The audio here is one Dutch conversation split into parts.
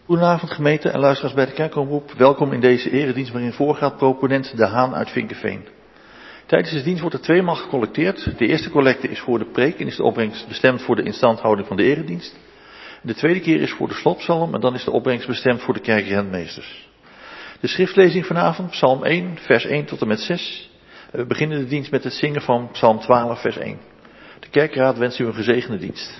Goedenavond gemeente en luisteraars bij de kerkomroep. Welkom in deze eredienst waarin voorgaat proponent De Haan uit Vinkeveen. Tijdens de dienst wordt er tweemaal gecollecteerd. De eerste collecte is voor de preek en is de opbrengst bestemd voor de instandhouding van de eredienst. De tweede keer is voor de slotpsalm en dan is de opbrengst bestemd voor de kerkrentmeesters. De schriftlezing vanavond, psalm 1, vers 1 tot en met 6. We beginnen de dienst met het zingen van psalm 12, vers 1. De kerkraad wenst u een gezegende dienst.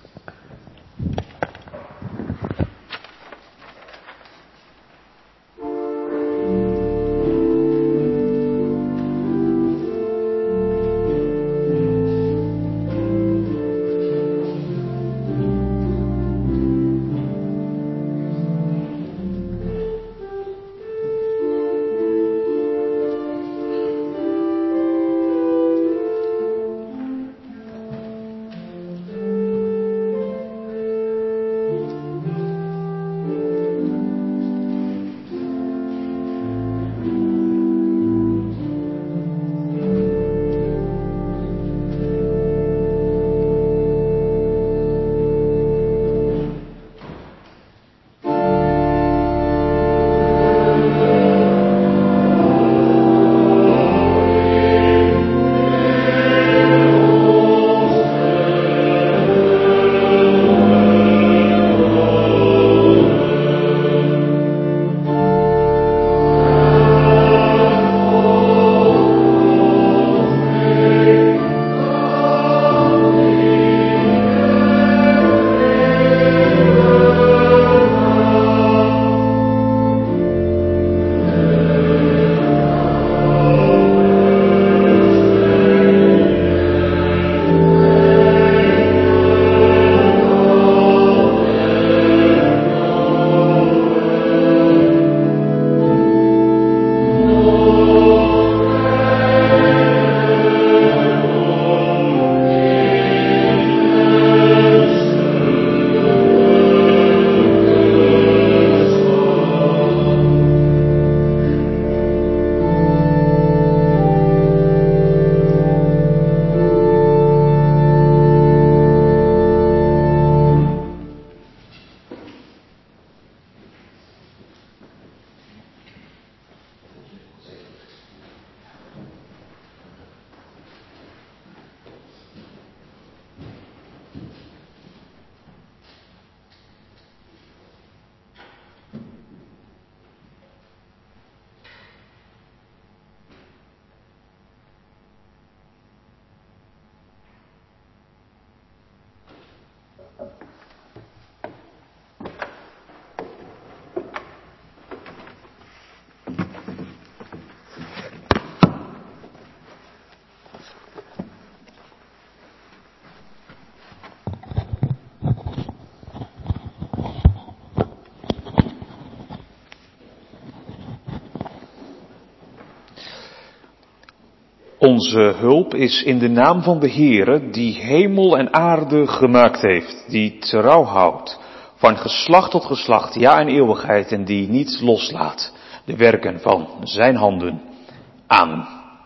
Onze hulp is in de naam van de Heere, die hemel en aarde gemaakt heeft, die trouw houdt, van geslacht tot geslacht, ja en eeuwigheid, en die niet loslaat de werken van zijn handen. Amen.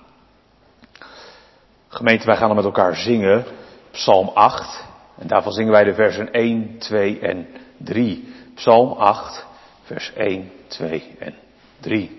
Gemeente, wij gaan dan met elkaar zingen, Psalm 8, en daarvan zingen wij de versen 1, 2 en 3. Psalm 8, vers 1, 2 en 3.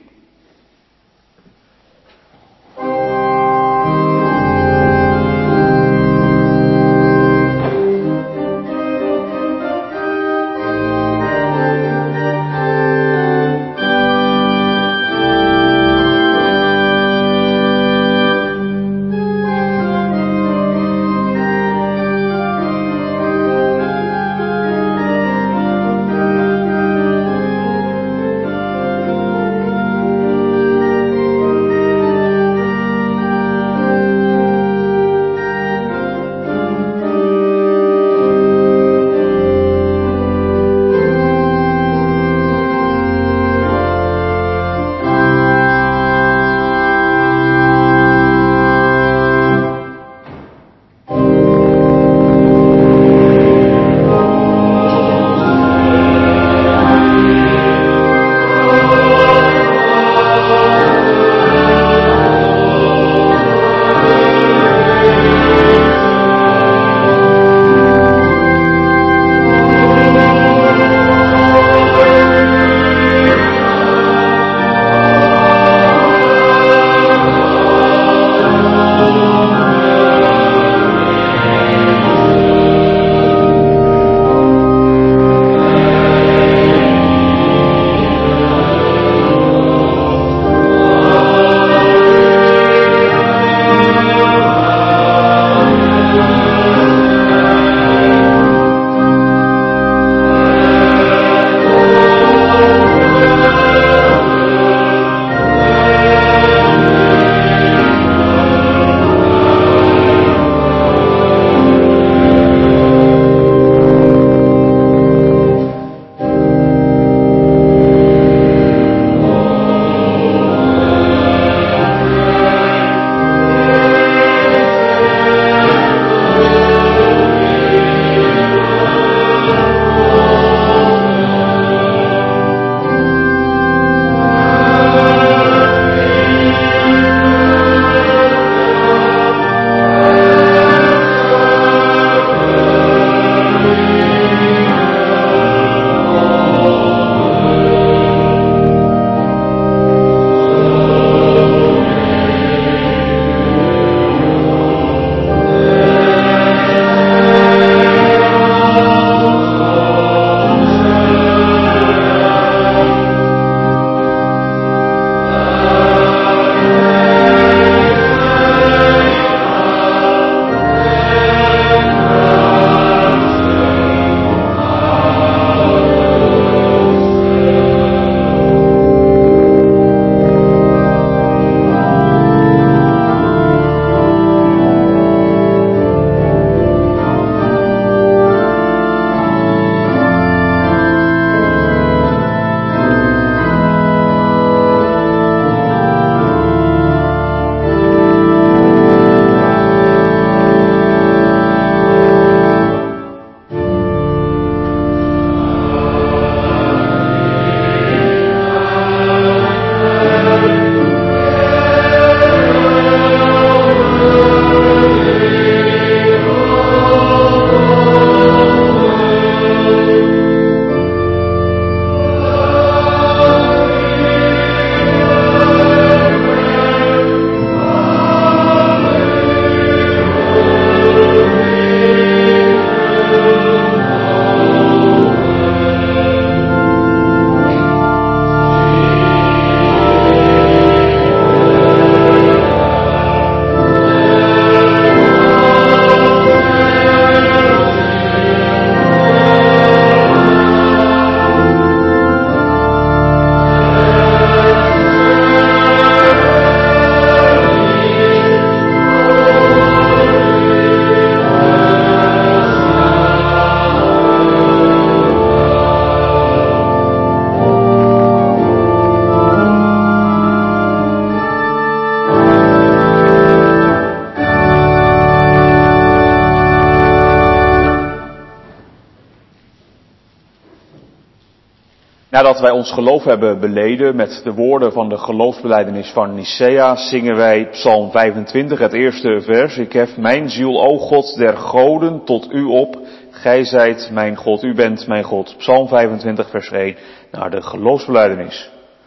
Nadat wij ons geloof hebben beleden met de woorden van de geloofsbelijdenis van Nicea, zingen wij Psalm 25, het eerste vers. Ik hef mijn ziel, o God der goden, tot u op. Gij zijt mijn God, u bent mijn God. Psalm 25, vers 1, naar de geloofsbelijdenis.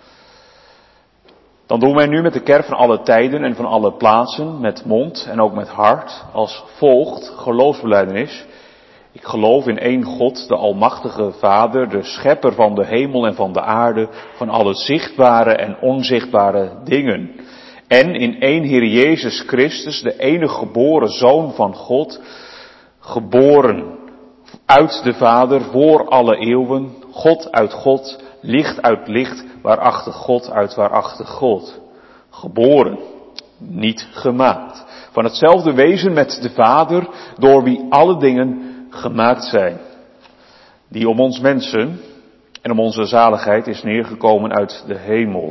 Dan doen wij nu met de kerk van alle tijden en van alle plaatsen, met mond en ook met hart, als volgt geloofsbelijdenis. Ik geloof in één God, de almachtige Vader, de schepper van de hemel en van de aarde, van alle zichtbare en onzichtbare dingen. En in één Heer Jezus Christus, de enige geboren Zoon van God, geboren uit de Vader voor alle eeuwen, God uit God, licht uit licht, waarachtig God uit waarachtig God. Geboren, niet gemaakt. Van hetzelfde wezen met de Vader, door wie alle dingen gemaakt zijn. Die om ons mensen en om onze zaligheid is neergekomen uit de hemel.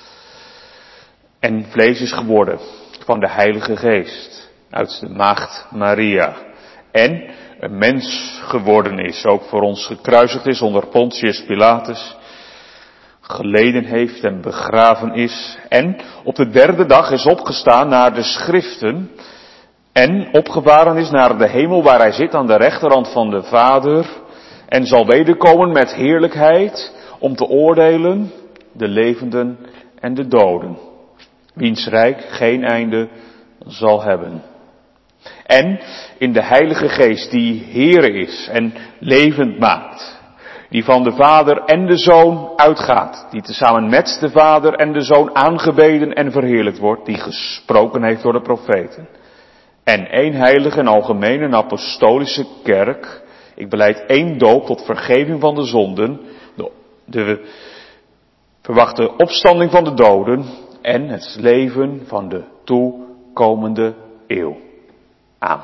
En vlees is geworden van de Heilige Geest, uit de maagd Maria. En een mens geworden is, ook voor ons gekruisigd is onder Pontius Pilatus, geleden heeft en begraven is, en op de derde dag is opgestaan naar de schriften, en opgevaren is naar de hemel waar hij zit aan de rechterhand van de Vader, en zal wederkomen met heerlijkheid om te oordelen de levenden en de doden, wiens rijk geen einde zal hebben. En in de Heilige Geest die Heere is en levend maakt, die van de Vader en de Zoon uitgaat, die tezamen met de Vader en de Zoon aangebeden en verheerlijkt wordt, die gesproken heeft door de profeten. En één heilige en algemene en apostolische kerk, ik belijd één doop tot vergeving van de zonden, de verwachte opstanding van de doden en het leven van de toekomende eeuw. Amen.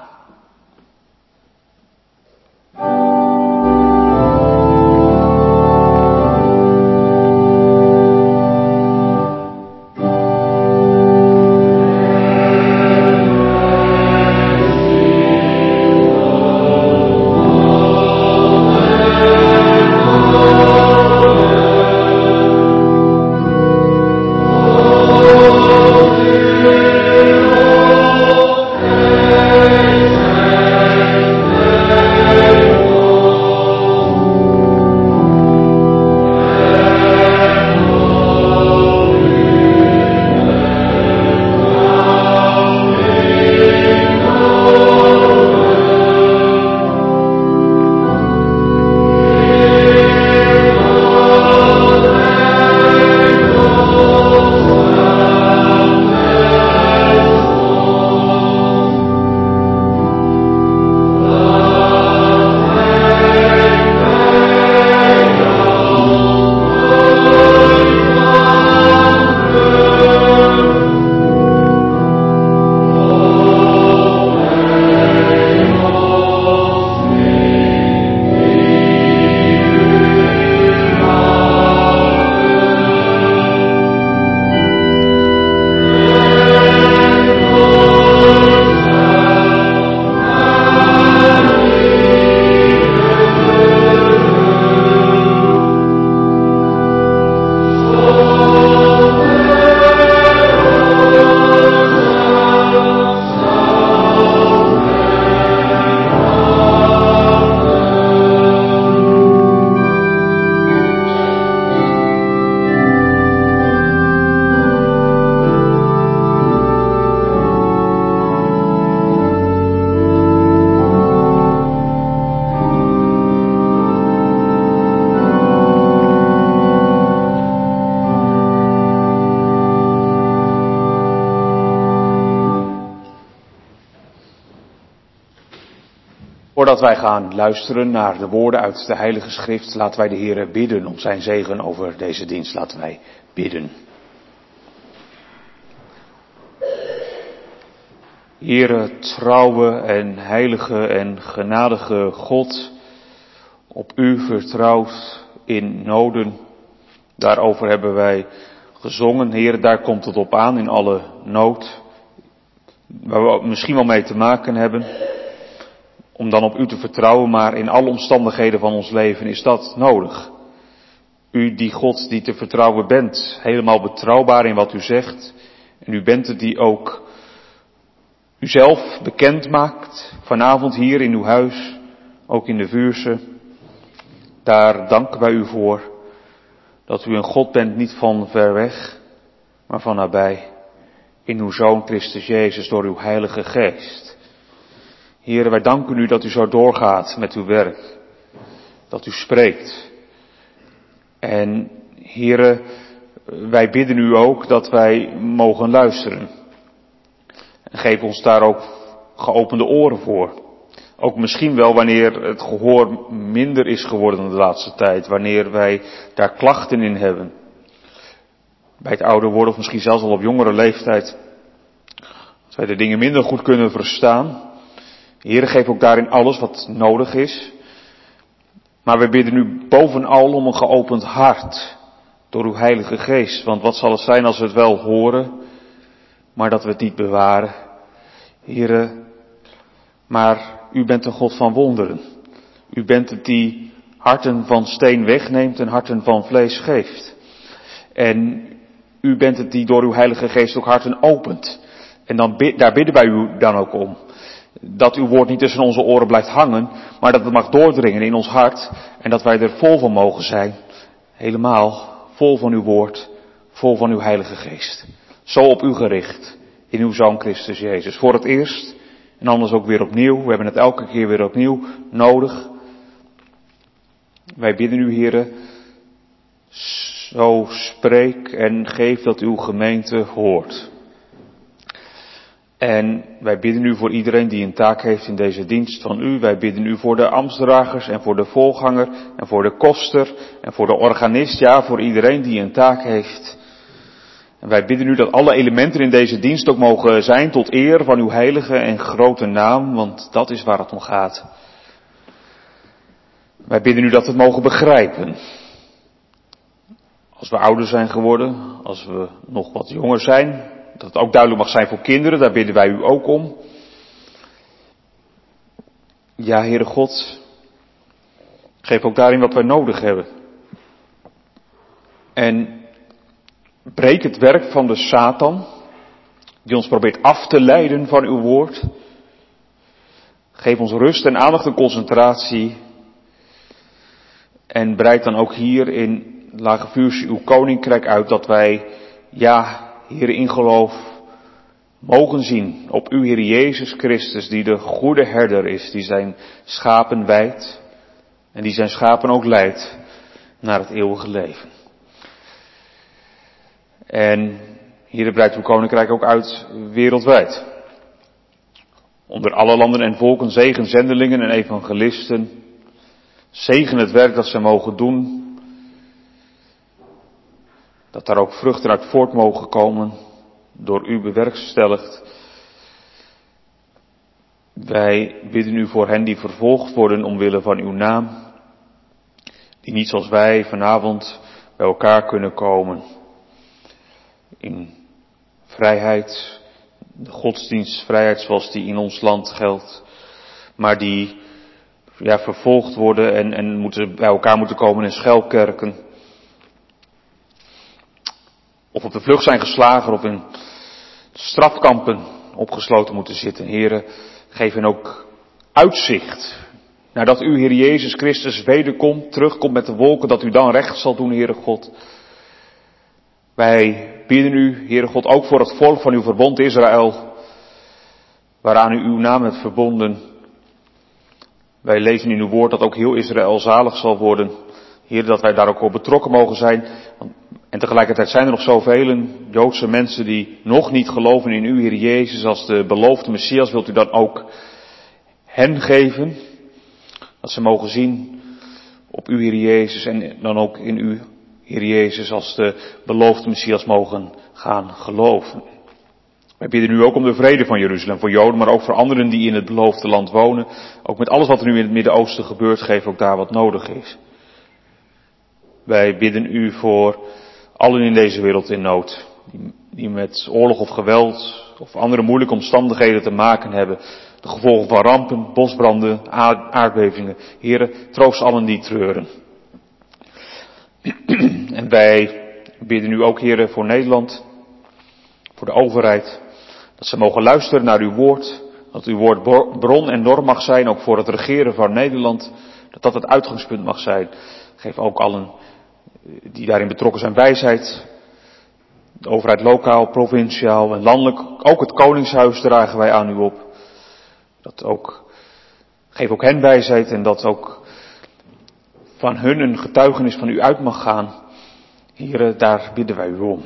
Voordat wij gaan luisteren naar de woorden uit de Heilige Schrift, laten wij de Heere bidden om zijn zegen over deze dienst. Laten wij bidden. Heere, trouwe en heilige en genadige God, op u vertrouwd in noden. Daarover hebben wij gezongen. Heere, daar komt het op aan in alle nood, waar we misschien wel mee te maken hebben. Om dan op u te vertrouwen, maar in alle omstandigheden van ons leven is dat nodig. U die God die te vertrouwen bent, helemaal betrouwbaar in wat u zegt. En u bent het die ook uzelf bekend maakt, vanavond hier in uw huis, ook in de Vuursche. Daar danken wij u voor, dat u een God bent niet van ver weg, maar van nabij. In uw Zoon Christus Jezus door uw Heilige Geest. Heren, wij danken u dat u zo doorgaat met uw werk. Dat u spreekt. En heren, wij bidden u ook dat wij mogen luisteren. En geef ons daar ook geopende oren voor. Ook misschien wel wanneer het gehoor minder is geworden de laatste tijd. Wanneer wij daar klachten in hebben. Bij het ouder worden of misschien zelfs al op jongere leeftijd. Dat wij de dingen minder goed kunnen verstaan. Heere, geef ook daarin alles wat nodig is. Maar we bidden u bovenal om een geopend hart. Door uw Heilige Geest. Want wat zal het zijn als we het wel horen. Maar dat we het niet bewaren. Heere, maar u bent een God van wonderen. U bent het die harten van steen wegneemt en harten van vlees geeft. En u bent het die door uw Heilige Geest ook harten opent. En daar bidden wij u dan ook om. Dat uw woord niet tussen onze oren blijft hangen, maar dat het mag doordringen in ons hart. En dat wij er vol van mogen zijn. Helemaal vol van uw woord, vol van uw Heilige Geest. Zo op u gericht, in uw Zoon Christus Jezus. Voor het eerst, en anders ook weer opnieuw. We hebben het elke keer weer opnieuw nodig. Wij bidden u, Heere, zo spreek en geef dat uw gemeente hoort. En wij bidden u voor iedereen die een taak heeft in deze dienst van u. Wij bidden u voor de ambtsdragers en voor de voorganger en voor de koster en voor de organist. Ja, voor iedereen die een taak heeft. En wij bidden u dat alle elementen in deze dienst ook mogen zijn tot eer van uw heilige en grote naam, want dat is waar het om gaat. Wij bidden u dat we het mogen begrijpen. Als we ouder zijn geworden, als we nog wat jonger zijn, dat het ook duidelijk mag zijn voor kinderen, daar bidden wij u ook om. Ja, Heere God, geef ook daarin wat wij nodig hebben. En breek het werk van de Satan, die ons probeert af te leiden van uw woord. Geef ons rust en aandacht en concentratie. En breid dan ook hier in Lage Vuursche uw koninkrijk uit, dat wij, ja, Heere, in geloof mogen zien op uw Heer Jezus Christus, die de goede herder is, die zijn schapen wijdt en die zijn schapen ook leidt naar het eeuwige leven. En Heere, breidt uw koninkrijk ook uit wereldwijd. Onder alle landen en volken zegen zendelingen en evangelisten. Zegen het werk dat zij mogen doen. Dat daar ook vruchten uit voort mogen komen, door u bewerkstelligd. Wij bidden u voor hen die vervolgd worden omwille van uw naam. Die niet zoals wij vanavond bij elkaar kunnen komen. In vrijheid, de godsdienstvrijheid zoals die in ons land geldt. Maar die vervolgd worden en bij elkaar moeten komen in schuilkerken. Of op de vlucht zijn geslagen of in strafkampen opgesloten moeten zitten. Heren, geef hen ook uitzicht. Nadat u, Heer Jezus Christus, wederkomt, terugkomt met de wolken, dat u dan recht zal doen, Heere God. Wij bidden u, Heere God, ook voor het volk van uw verbond Israël, waaraan u uw naam hebt verbonden. Wij lezen in uw woord dat ook heel Israël zalig zal worden. Heer, dat wij daar ook op betrokken mogen zijn. En tegelijkertijd zijn er nog zoveel Joodse mensen die nog niet geloven in u, Heer Jezus, als de beloofde Messias. Wilt u dan ook hen geven? Dat ze mogen zien op u, Heer Jezus, en dan ook in u, Heer Jezus, als de beloofde Messias mogen gaan geloven. Wij bidden u ook om de vrede van Jeruzalem, voor Joden, maar ook voor anderen die in het beloofde land wonen. Ook met alles wat er nu in het Midden-Oosten gebeurt, geef ook daar wat nodig is. Wij bidden u voor allen in deze wereld in nood, die met oorlog of geweld of andere moeilijke omstandigheden te maken hebben. De gevolgen van rampen, bosbranden, aardbevingen. Heren, troost allen die treuren. En wij bidden u ook, Heere, voor Nederland, voor de overheid, dat ze mogen luisteren naar uw woord, dat uw woord bron en norm mag zijn, ook voor het regeren van Nederland, dat dat het uitgangspunt mag zijn. Geef ook allen die daarin betrokken zijn wijsheid. De overheid lokaal, provinciaal en landelijk, ook het Koningshuis dragen wij aan u op. Geef ook hen wijsheid en dat ook van hun een getuigenis van u uit mag gaan. Here, daar bidden wij u om.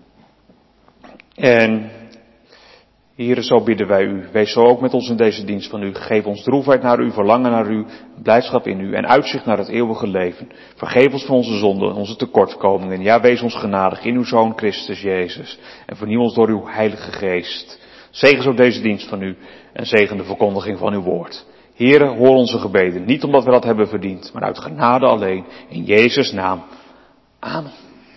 En Here, zo bidden wij u. Wees zo ook met ons in deze dienst van u. Geef ons droefheid naar u, verlangen naar u, blijdschap in u en uitzicht naar het eeuwige leven. Vergeef ons van onze zonden, onze tekortkomingen. Ja, wees ons genadig in uw Zoon Christus Jezus. En vernieuw ons door uw Heilige Geest. Zegen zo deze dienst van u en zegen de verkondiging van uw woord. Here, hoor onze gebeden. Niet omdat we dat hebben verdiend, maar uit genade alleen. In Jezus' naam. Amen.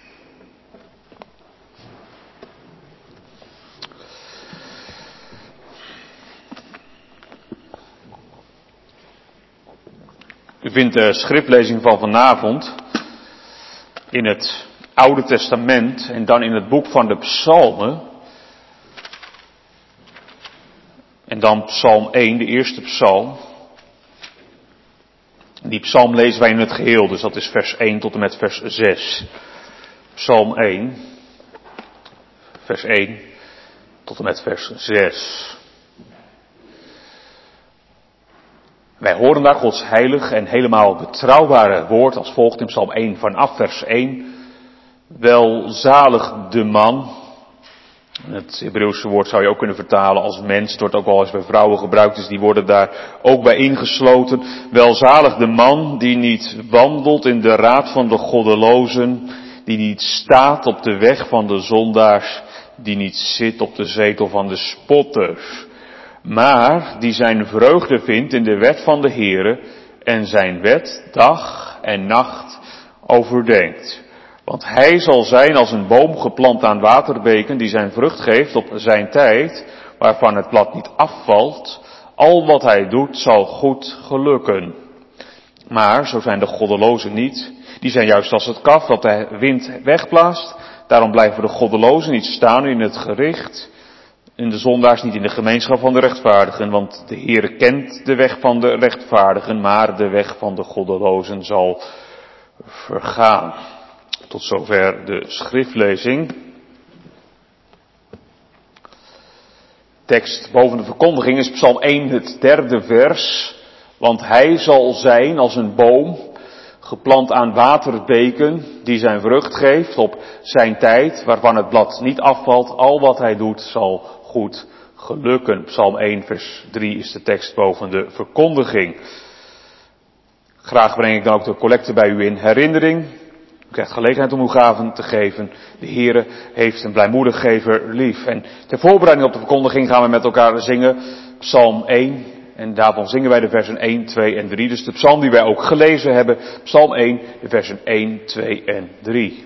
U vindt de schriftlezing van vanavond in het Oude Testament en dan in het boek van de Psalmen. En dan Psalm 1, de eerste psalm. Die psalm lezen wij in het geheel, dus dat is vers 1 tot en met vers 6. Psalm 1, vers 1 tot en met vers 6. Wij horen daar Gods heilig en helemaal betrouwbare woord als volgt in Psalm 1 vanaf vers 1. Welzalig de man. Het Hebreeuwse woord zou je ook kunnen vertalen als mens. Het wordt ook wel eens bij vrouwen gebruikt, dus die worden daar ook bij ingesloten. Welzalig de man die niet wandelt in de raad van de goddelozen, die niet staat op de weg van de zondaars, die niet zit op de zetel van de spotters, maar die zijn vreugde vindt in de wet van de Heere en zijn wet dag en nacht overdenkt. Want hij zal zijn als een boom geplant aan waterbeken die zijn vrucht geeft op zijn tijd, waarvan het blad niet afvalt. Al wat hij doet zal goed gelukken. Maar zo zijn de goddelozen niet. Die zijn juist als het kaf dat de wind wegblaast. Daarom blijven de goddelozen niet staan in het gericht. En de zondaars niet in de gemeenschap van de rechtvaardigen. Want de Heere kent de weg van de rechtvaardigen, maar de weg van de goddelozen zal vergaan. Tot zover de schriftlezing. Tekst boven de verkondiging is Psalm 1 het derde vers. Want hij zal zijn als een boom, geplant aan waterbeken, die zijn vrucht geeft op zijn tijd, waarvan het blad niet afvalt. Al wat hij doet zal goed gelukken. Psalm 1 vers 3 is de tekst boven de verkondiging. Graag breng ik dan ook de collecte bij u in herinnering. U krijgt gelegenheid om uw gaven te geven. De Heere heeft een blijmoediggever lief. En ter voorbereiding op de verkondiging gaan we met elkaar zingen Psalm 1. En daarvan zingen wij de versen 1, 2 en 3. Dus de psalm die wij ook gelezen hebben. Psalm 1, de versen 1, 2 en 3.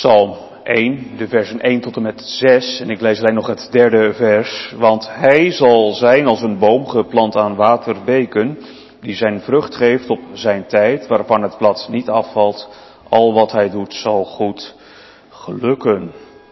Psalm 1, de versen 1 tot en met 6. En ik lees alleen nog het derde vers. Want hij zal zijn als een boom geplant aan waterbeken, die zijn vrucht geeft op zijn tijd, waarvan het blad niet afvalt. Al wat hij doet zal goed gelukken.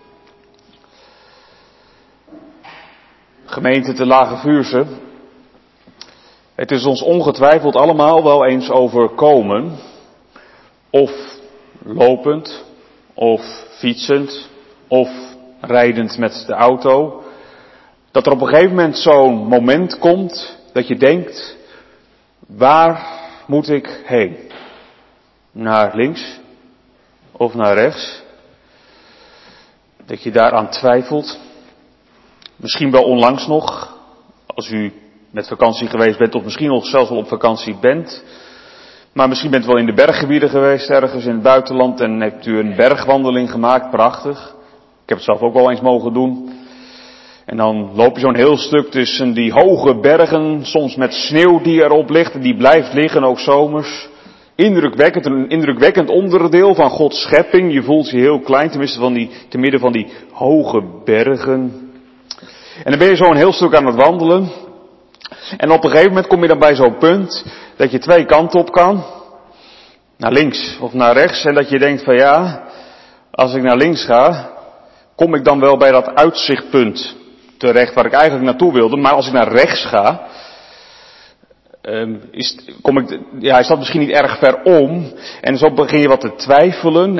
Gemeente te Lage Vuursche, het is ons ongetwijfeld allemaal wel eens overkomen, of lopend, of fietsend, of rijdend met de auto, dat er op een gegeven moment zo'n moment komt dat je denkt, waar moet ik heen? Naar links of naar rechts? Dat je daaraan twijfelt. Misschien wel onlangs nog, als u met vakantie geweest bent, of misschien nog zelfs wel op vakantie bent. Maar misschien bent u wel in de berggebieden geweest, ergens in het buitenland, en hebt u een bergwandeling gemaakt, prachtig. Ik heb het zelf ook wel eens mogen doen. En dan loop je zo'n heel stuk tussen die hoge bergen, soms met sneeuw die erop ligt, en die blijft liggen, ook zomers. Indrukwekkend, een indrukwekkend onderdeel van Gods schepping. Je voelt je heel klein, te midden van die hoge bergen. En dan ben je zo een heel stuk aan het wandelen. En op een gegeven moment kom je dan bij zo'n punt dat je twee kanten op kan. Naar links of naar rechts. En dat je denkt van ja, als ik naar links ga, kom ik dan wel bij dat uitzichtpunt terecht waar ik eigenlijk naartoe wilde. Maar als ik naar rechts ga, is dat misschien niet erg ver om. En zo begin je wat te twijfelen.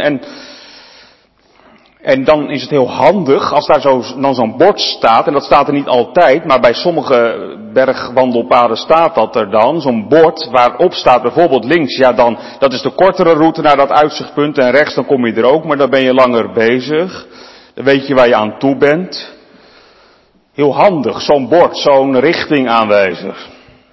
En dan is het heel handig als daar dan zo'n bord staat, en dat staat er niet altijd, maar bij sommige bergwandelpaden staat dat er dan, zo'n bord waarop staat bijvoorbeeld links, ja dan, dat is de kortere route naar dat uitzichtpunt, en rechts dan kom je er ook, maar dan ben je langer bezig. Dan weet je waar je aan toe bent. Heel handig, zo'n bord, zo'n richtingaanwijzer.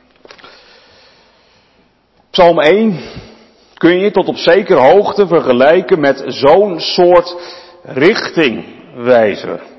Psalm 1 kun je tot op zekere hoogte vergelijken met zo'n soort richtingwijzer.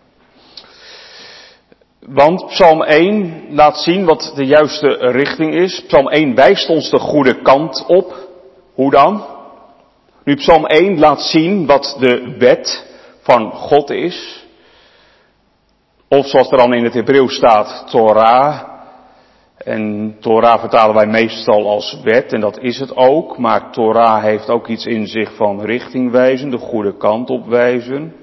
Want Psalm 1 laat zien wat de juiste richting is. Psalm 1 wijst ons de goede kant op. Hoe dan? Nu, Psalm 1 laat zien wat de wet van God is. Of zoals er dan in het Hebreeuws staat, Torah. En Torah vertalen wij meestal als wet, en dat is het ook. Maar Torah heeft ook iets in zich van richting wijzen, de goede kant op wijzen.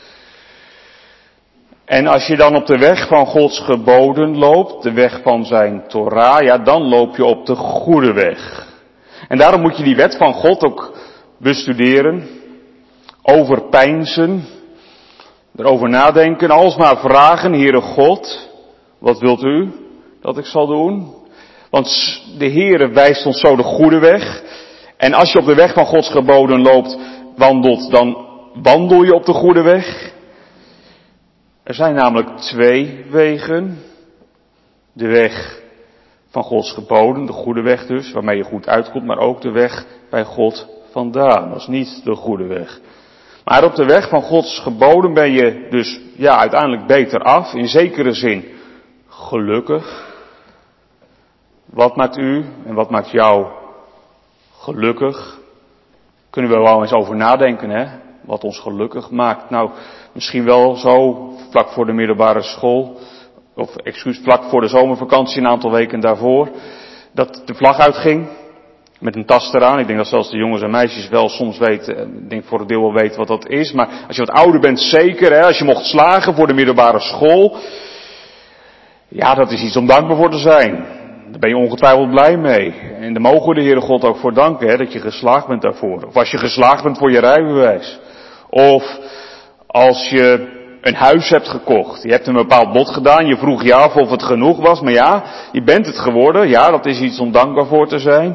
En als je dan op de weg van Gods geboden loopt, de weg van zijn Torah, ja, dan loop je op de goede weg. En daarom moet je die wet van God ook bestuderen, overpeinzen, erover nadenken, alsmaar vragen, Heere God, wat wilt u dat ik zal doen? Want de Heere wijst ons zo de goede weg. En als je op de weg van Gods geboden wandelt, dan wandel je op de goede weg. Er zijn namelijk twee wegen. De weg van Gods geboden, de goede weg dus, waarmee je goed uitkomt, maar ook de weg bij God vandaan. Dat is niet de goede weg. Maar op de weg van Gods geboden ben je dus uiteindelijk beter af, in zekere zin gelukkig. Wat maakt u en wat maakt jou gelukkig? Kunnen we wel eens over nadenken, hè? Wat ons gelukkig maakt. Nou, misschien wel zo vlak voor de middelbare school, vlak voor de zomervakantie, een aantal weken daarvoor, dat de vlag uitging, met een tas eraan. Ik denk dat zelfs de jongens en meisjes wel soms weten, ik denk voor het deel wel weten wat dat is, maar als je wat ouder bent zeker, hè, als je mocht slagen voor de middelbare school, ja, dat is iets om dankbaar voor te zijn. Daar ben je ongetwijfeld blij mee. En daar mogen we de Heere God ook voor danken, hè, dat je geslaagd bent daarvoor. Of als je geslaagd bent voor je rijbewijs. Of als je een huis hebt gekocht. Je hebt een bepaald bod gedaan. Je vroeg je af of het genoeg was. Maar ja, je bent het geworden. Ja, dat is iets om dankbaar voor te zijn.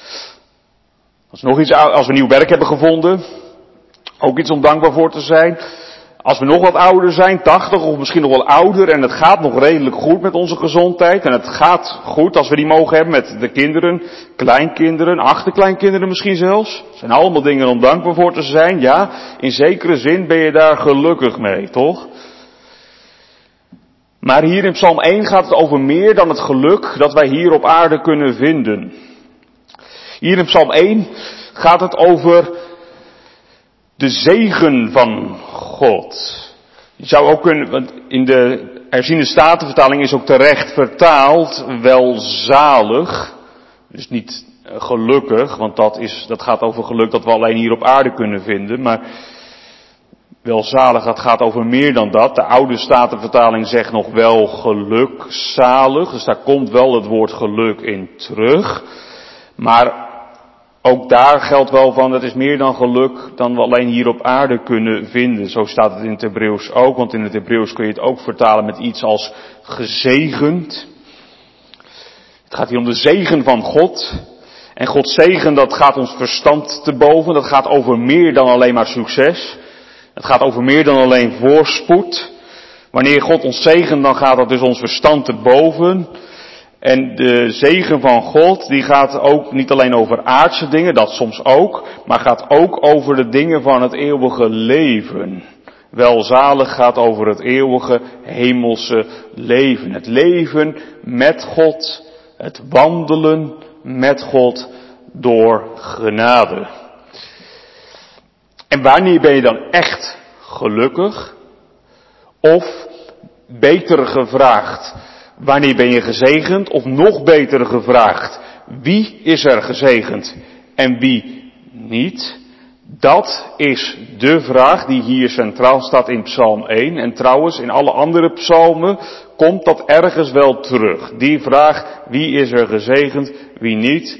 Als we nieuw werk hebben gevonden. Ook iets om dankbaar voor te zijn. Als we nog wat ouder zijn, 80 of misschien nog wel ouder, en het gaat nog redelijk goed met onze gezondheid, en het gaat goed als we die mogen hebben met de kinderen, kleinkinderen, achterkleinkinderen misschien zelfs. Het zijn allemaal dingen om dankbaar voor te zijn, ja, in zekere zin ben je daar gelukkig mee, toch? Maar hier in Psalm 1 gaat het over meer dan het geluk dat wij hier op aarde kunnen vinden. Hier in Psalm 1 gaat het over De zegen van God. Je zou ook kunnen, want in de herziene statenvertaling is ook terecht vertaald welzalig. Dus niet gelukkig, want dat gaat over geluk dat we alleen hier op aarde kunnen vinden. Maar welzalig, dat gaat over meer dan dat. De oude statenvertaling zegt nog wel gelukzalig. Dus daar komt wel het woord geluk in terug. Maar ook daar geldt wel van, het is meer dan geluk dan we alleen hier op aarde kunnen vinden. Zo staat het in het Hebreeuws ook, want in het Hebreeuws kun je het ook vertalen met iets als gezegend. Het gaat hier om de zegen van God. En Gods zegen, dat gaat ons verstand te boven. Dat gaat over meer dan alleen maar succes. Het gaat over meer dan alleen voorspoed. Wanneer God ons zegent, dan gaat dat dus ons verstand te boven. En de zegen van God, die gaat ook niet alleen over aardse dingen, dat soms ook, maar gaat ook over de dingen van het eeuwige leven. Welzalig gaat over het eeuwige hemelse leven. Het leven met God, het wandelen met God door genade. En wanneer ben je dan echt gelukkig? Of beter gevraagd, wanneer ben je gezegend? Of nog beter gevraagd, wie is er gezegend en wie niet? Dat is de vraag die hier centraal staat in Psalm 1. En trouwens, in alle andere psalmen komt dat ergens wel terug. Die vraag, wie is er gezegend, wie niet?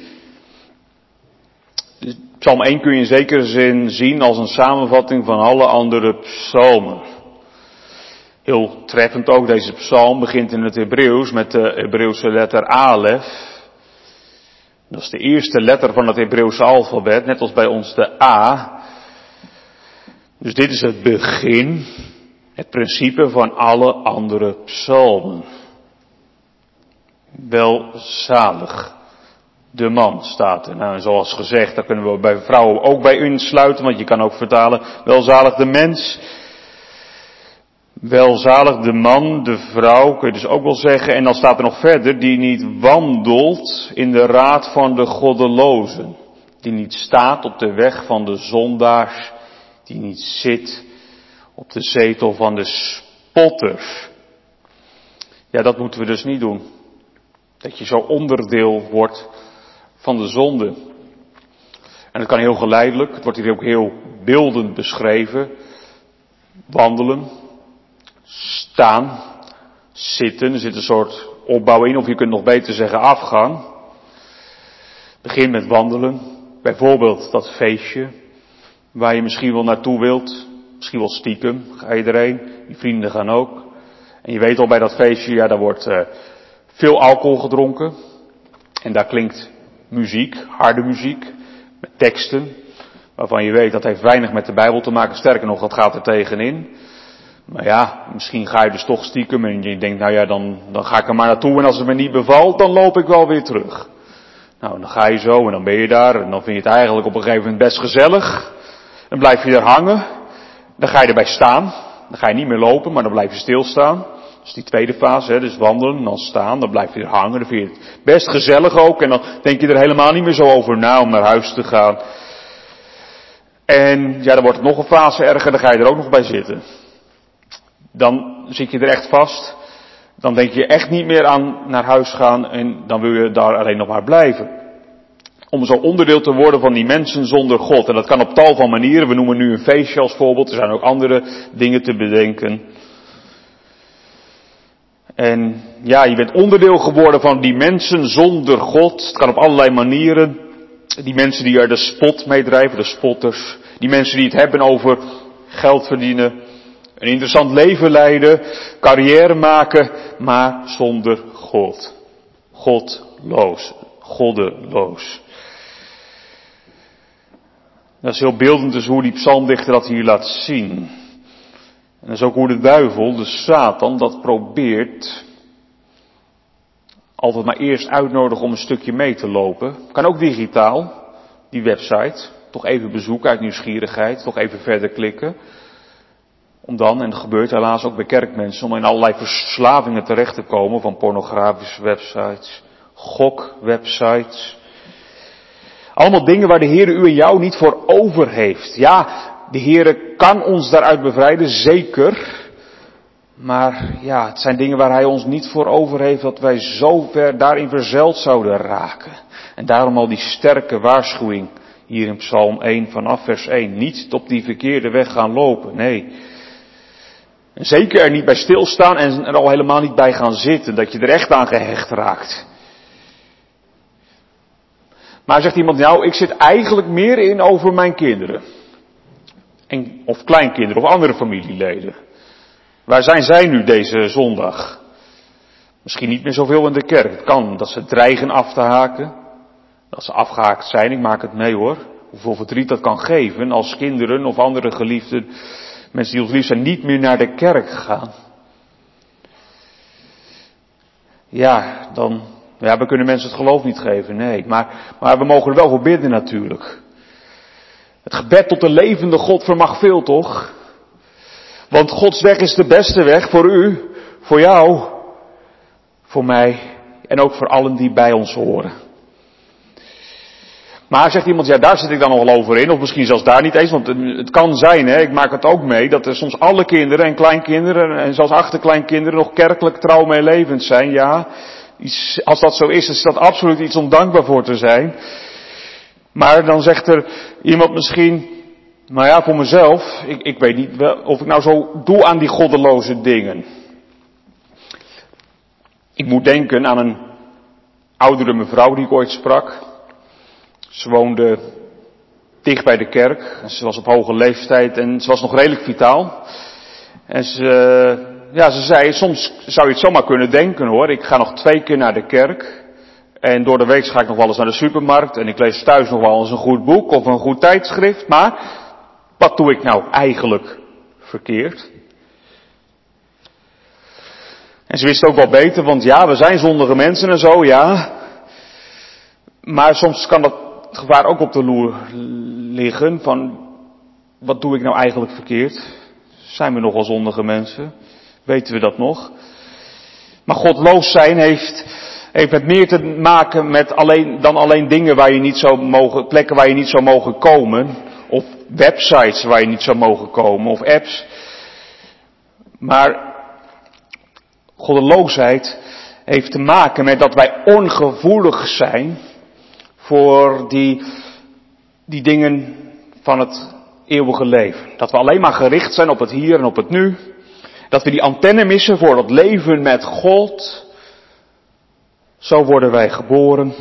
Psalm 1 kun je in zekere zin zien als een samenvatting van alle andere psalmen. Heel treffend ook, deze psalm begint in het Hebreeuws met de Hebreeuwse letter Alef. Dat is de eerste letter van het Hebreeuwse alfabet, net als bij ons de A. Dus dit is het begin, het principe van alle andere psalmen. Welzalig. De man staat er. Nou, en zoals gezegd, daar kunnen we bij vrouwen ook bij insluiten, want je kan ook vertalen, welzalig de mens. Welzalig de man, de vrouw, kun je dus ook wel zeggen. En dan staat er nog verder, die niet wandelt in de raad van de goddelozen. Die niet staat op de weg van de zondaars. Die niet zit op de zetel van de spotters. Ja, dat moeten we dus niet doen. Dat je zo onderdeel wordt van de zonde. En dat kan heel geleidelijk. Het wordt hier ook heel beeldend beschreven. Wandelen. Staan, zitten, er zit een soort opbouw in, of je kunt nog beter zeggen afgang. Begin met wandelen, bijvoorbeeld dat feestje, waar je misschien wel naartoe wilt, misschien wel stiekem, ga je erheen, die vrienden gaan ook. En je weet al bij dat feestje, ja, daar wordt veel alcohol gedronken, en daar klinkt muziek, harde muziek, met teksten, waarvan je weet dat heeft weinig met de Bijbel te maken, sterker nog, dat gaat er tegenin. Maar ja, misschien ga je dus toch stiekem en je denkt, nou ja, dan ga ik er maar naartoe en als het me niet bevalt, dan loop ik wel weer terug. Nou, dan ga je zo en dan ben je daar en dan vind je het eigenlijk op een gegeven moment best gezellig. Dan blijf je er hangen, dan ga je erbij staan, dan ga je niet meer lopen, maar dan blijf je stilstaan. Dat is die tweede fase, hè, dus wandelen, dan staan, dan blijf je er hangen, dan vind je het best gezellig ook en dan denk je er helemaal niet meer zo over na om naar huis te gaan. En ja, dan wordt het nog een fase erger, dan ga je er ook nog bij zitten. Dan zit je er echt vast. Dan denk je echt niet meer aan naar huis gaan en dan wil je daar alleen nog maar blijven. Om zo onderdeel te worden van die mensen zonder God. En dat kan op tal van manieren. We noemen nu een feestje als voorbeeld. Er zijn ook andere dingen te bedenken. En ja, je bent onderdeel geworden van die mensen zonder God. Het kan op allerlei manieren. Die mensen die er de spot mee drijven, de spotters. Die mensen die het hebben over geld verdienen. Een interessant leven leiden, carrière maken, maar zonder God. Godloos, goddeloos. Dat is heel beeldend dus hoe die psalmdichter dat hier laat zien. En dat is ook hoe de duivel, de Satan, dat probeert altijd maar eerst uitnodigen om een stukje mee te lopen. Kan ook digitaal, die website. Toch even bezoeken uit nieuwsgierigheid, toch even verder klikken. Om dan, en dat gebeurt helaas ook bij kerkmensen, om in allerlei verslavingen terecht te komen van pornografische websites, gokwebsites. Allemaal dingen waar de Heer u en jou niet voor over heeft. Ja, de Heere kan ons daaruit bevrijden, zeker. Maar ja, het zijn dingen waar Hij ons niet voor over heeft dat wij zo ver daarin verzeild zouden raken. En daarom al die sterke waarschuwing hier in Psalm 1 vanaf vers 1. Niet op die verkeerde weg gaan lopen, nee. En zeker er niet bij stilstaan en er al helemaal niet bij gaan zitten, dat je er echt aan gehecht raakt. Maar zegt iemand, nou, ik zit eigenlijk meer in over mijn kinderen. Of kleinkinderen of andere familieleden. Waar zijn zij nu deze zondag? Misschien niet meer zoveel in de kerk. Het kan dat ze dreigen af te haken. Dat ze afgehaakt zijn, ik maak het mee hoor. Hoeveel verdriet dat kan geven als kinderen of andere geliefden, mensen die ons lief zijn, niet meer naar de kerk gaan. Ja, we kunnen mensen het geloof niet geven, nee. Maar we mogen er wel voor bidden natuurlijk. Het gebed tot de levende God vermag veel, toch? Want Gods weg is de beste weg voor u, voor jou, voor mij en ook voor allen die bij ons horen. Maar zegt iemand, ja, daar zit ik dan nog wel over in, of misschien zelfs daar niet eens, want het kan zijn, hè, ik maak het ook mee, dat er soms alle kinderen en kleinkinderen en zelfs achterkleinkinderen nog kerkelijk trouw meelevend zijn. Ja, als dat zo is dat absoluut iets om dankbaar voor te zijn. Maar dan zegt er iemand misschien, maar ja, voor mezelf, ik weet niet of ik nou zo doe aan die goddeloze dingen. Ik moet denken aan een oudere mevrouw die ik ooit sprak. Ze woonde dicht bij de kerk. En ze was op hoge leeftijd en ze was nog redelijk vitaal. En ze zei, soms zou je het zomaar kunnen denken hoor. Ik ga nog 2 keer naar de kerk. En door de week ga ik nog wel eens naar de supermarkt. En ik lees thuis nog wel eens een goed boek of een goed tijdschrift. Maar wat doe ik nou eigenlijk verkeerd? En ze wist ook wel beter, want ja, we zijn zondige mensen en zo, ja. Maar soms kan dat gevaar ook op de loer liggen van, wat doe ik nou eigenlijk verkeerd? Zijn we nogal zondige mensen? Weten we dat nog? Maar godloos zijn heeft met meer te maken met dan alleen dingen waar je niet zou mogen, plekken waar je niet zou mogen komen. Of websites waar je niet zou mogen komen. Of apps. Maar goddeloosheid heeft te maken met dat wij ongevoelig zijn voor die dingen van het eeuwige leven. Dat we alleen maar gericht zijn op het hier en op het nu. Dat we die antenne missen voor het leven met God. Zo worden wij geboren.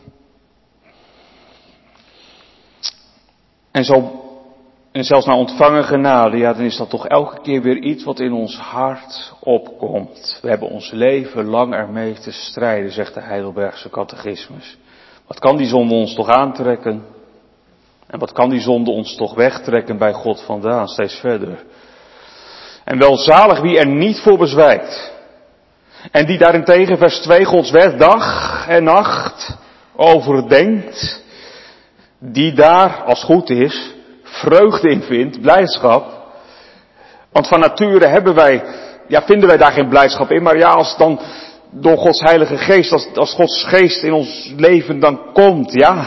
En zelfs na ontvangen genade, ja, dan is dat toch elke keer weer iets wat in ons hart opkomt. We hebben ons leven lang ermee te strijden, zegt de Heidelbergse catechismus. Wat kan die zonde ons toch aantrekken? En wat kan die zonde ons toch wegtrekken bij God vandaan, steeds verder? En welzalig wie er niet voor bezwijkt. En die daarentegen, vers 2, Gods wet dag en nacht overdenkt. Die daar, als goed is, vreugde in vindt, blijdschap. Want van nature vinden wij daar geen blijdschap in. Maar ja, als dan door Gods heilige geest, als Gods geest in ons leven dan komt,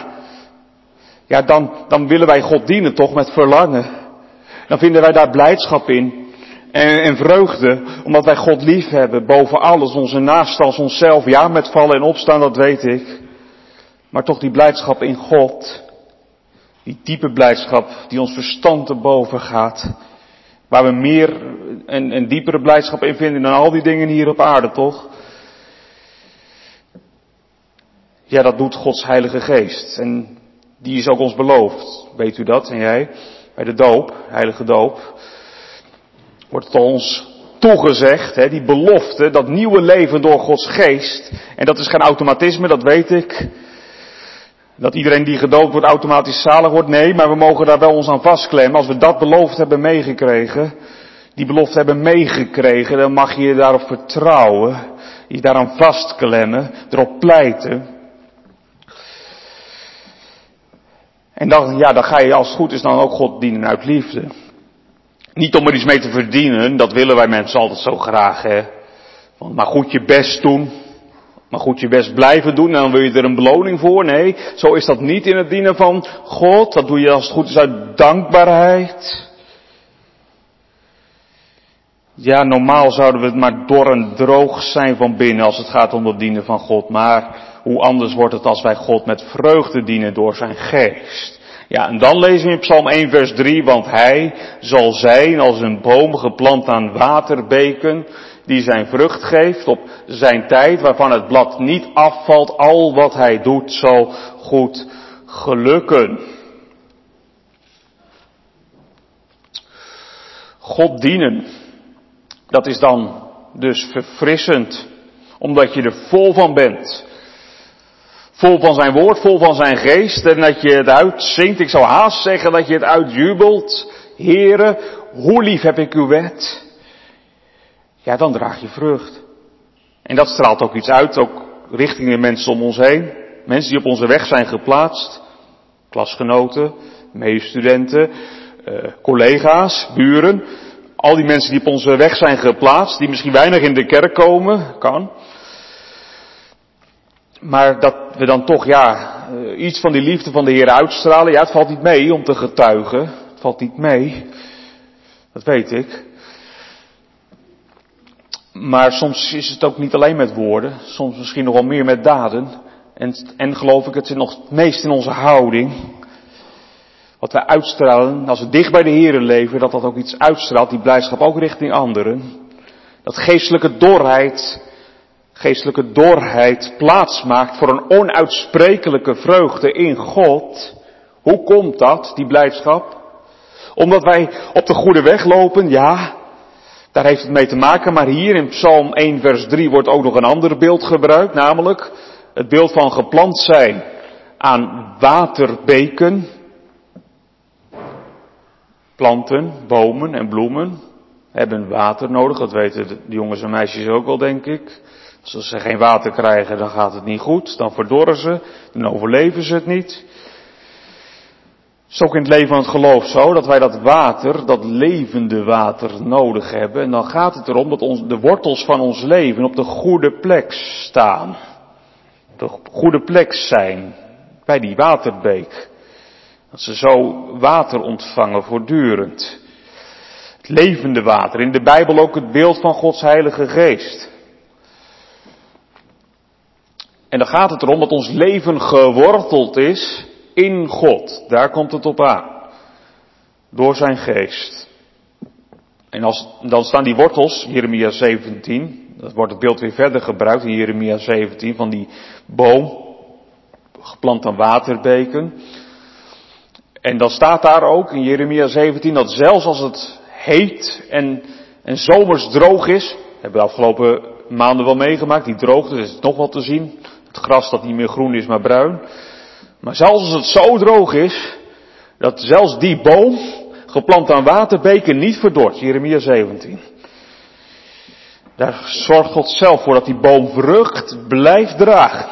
dan willen wij God dienen toch met verlangen. Dan vinden wij daar blijdschap in. En vreugde, omdat wij God lief hebben, boven alles, onze naasten als onszelf. Ja, met vallen en opstaan, dat weet ik. Maar toch die blijdschap in God. Die diepe blijdschap die ons verstand te boven gaat. Waar we meer en diepere blijdschap in vinden dan al die dingen hier op aarde, toch? Ja, dat doet Gods heilige geest. En die is ook ons beloofd. Weet u dat? En jij? Bij de doop, heilige doop, wordt het ons toegezegd, die belofte, dat nieuwe leven door Gods geest. En dat is geen automatisme, dat weet ik. Dat iedereen die gedoopt wordt automatisch zalig wordt. Nee, maar we mogen daar wel ons aan vastklemmen. Als we dat beloofd hebben meegekregen, die belofte hebben meegekregen, dan mag je je daarop vertrouwen. Je daaraan vastklemmen, erop pleiten. En dan ga je als het goed is dan ook God dienen uit liefde. Niet om er iets mee te verdienen, dat willen wij mensen altijd zo graag, hè. Maar goed je best doen. Maar goed je best blijven doen en dan wil je er een beloning voor. Nee, zo is dat niet in het dienen van God. Dat doe je als het goed is uit dankbaarheid. Ja, normaal zouden we het maar dor en droog zijn van binnen als het gaat om het dienen van God. Maar hoe anders wordt het als wij God met vreugde dienen door zijn geest. Ja, en dan lezen we in Psalm 1 vers 3, want hij zal zijn als een boom geplant aan waterbeken, die zijn vrucht geeft op zijn tijd, waarvan het blad niet afvalt, al wat hij doet zal goed gelukken. God dienen, dat is dan dus verfrissend, omdat je er vol van bent. Vol van zijn woord, vol van zijn geest, en dat je het uitzingt. Ik zou haast zeggen dat je het uitjubelt. Heere, hoe lief heb ik uw wet. Ja, dan draag je vrucht. En dat straalt ook iets uit, ook richting de mensen om ons heen. Mensen die op onze weg zijn geplaatst. Klasgenoten, medestudenten, collega's, buren. Al die mensen die op onze weg zijn geplaatst, die misschien weinig in de kerk komen, kan. Maar dat we dan toch, iets van die liefde van de Heer uitstralen. Ja, het valt niet mee om te getuigen. Het valt niet mee. Dat weet ik. Maar soms is het ook niet alleen met woorden. Soms misschien nog wel meer met daden. En geloof ik, het zit nog het meest in onze houding. Wat wij uitstralen, als we dicht bij de Heer leven, dat ook iets uitstraalt, die blijdschap ook richting anderen. Dat geestelijke dorheid plaatsmaakt voor een onuitsprekelijke vreugde in God. Hoe komt dat, die blijdschap? Omdat wij op de goede weg lopen, ja, daar heeft het mee te maken, maar hier in Psalm 1 vers 3 wordt ook nog een ander beeld gebruikt, namelijk het beeld van geplant zijn aan waterbeken. Planten, bomen en bloemen hebben water nodig, dat weten de jongens en meisjes ook wel, denk ik. Als ze geen water krijgen, dan gaat het niet goed, dan verdorren ze, dan overleven ze het niet. Het is ook in het leven van het geloof zo, dat wij dat water, dat levende water nodig hebben. En dan gaat het erom dat de wortels van ons leven op de goede plek staan. Op de goede plek zijn, bij die waterbeek. Dat ze zo water ontvangen voortdurend. Het levende water, in de Bijbel ook het beeld van Gods Heilige Geest. En dan gaat het erom dat ons leven geworteld is in God. Daar komt het op aan. Door zijn geest. En dan staan die wortels, Jeremia 17, dat wordt het beeld weer verder gebruikt in Jeremia 17, van die boom, geplant aan waterbeken. En dan staat daar ook in Jeremia 17 dat zelfs als het heet en zomers droog is, hebben we de afgelopen maanden wel meegemaakt, die droogte, dus is het nog wat te zien. Het gras dat niet meer groen is, maar bruin. Maar zelfs als het zo droog is, dat zelfs die boom, geplant aan waterbeken, niet verdort. Jeremia 17. Daar zorgt God zelf voor dat die boom vrucht blijft dragen.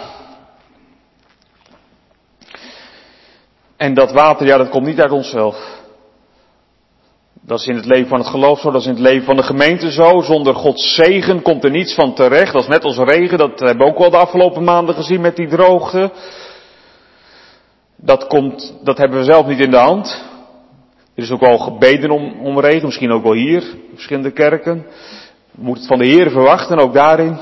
En dat water, dat komt niet uit onszelf. Dat is in het leven van het geloof zo, dat is in het leven van de gemeente zo. Zonder Gods zegen komt er niets van terecht. Dat is net als regen, dat hebben we ook wel de afgelopen maanden gezien met die droogte. Dat hebben we zelf niet in de hand. Er is ook wel gebeden om regen, misschien ook wel hier, in verschillende kerken. We moeten het van de Heer verwachten, ook daarin.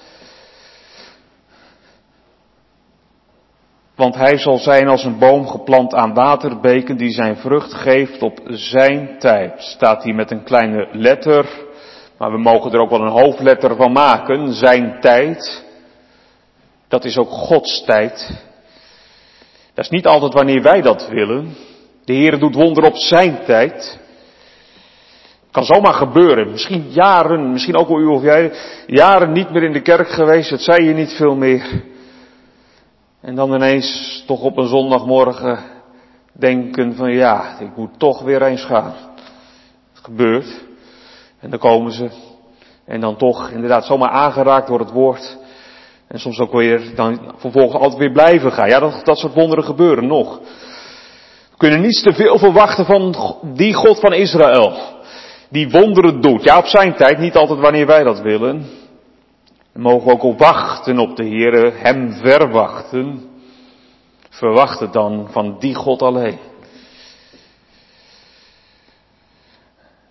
Want hij zal zijn als een boom geplant aan waterbeken die zijn vrucht geeft op zijn tijd. Staat hier met een kleine letter, maar we mogen er ook wel een hoofdletter van maken. Zijn tijd. Dat is ook Gods tijd. Dat is niet altijd wanneer wij dat willen. De Heer doet wonderen op zijn tijd. Kan zomaar gebeuren. Misschien jaren, misschien ook wel u of jij, jaren niet meer in de kerk geweest. Het zei je niet veel meer. En dan ineens toch op een zondagmorgen denken van ik moet toch weer eens gaan. Het gebeurt. En dan komen ze. En dan toch inderdaad zomaar aangeraakt door het woord. En soms ook weer dan vervolgens altijd weer blijven gaan. Ja, dat soort wonderen gebeuren nog. We kunnen niets te veel verwachten van die God van Israël. Die wonderen doet. Ja, op zijn tijd, niet altijd wanneer wij dat willen. We mogen ook op wachten op de Heere, hem verwachten. Verwachten dan van die God alleen.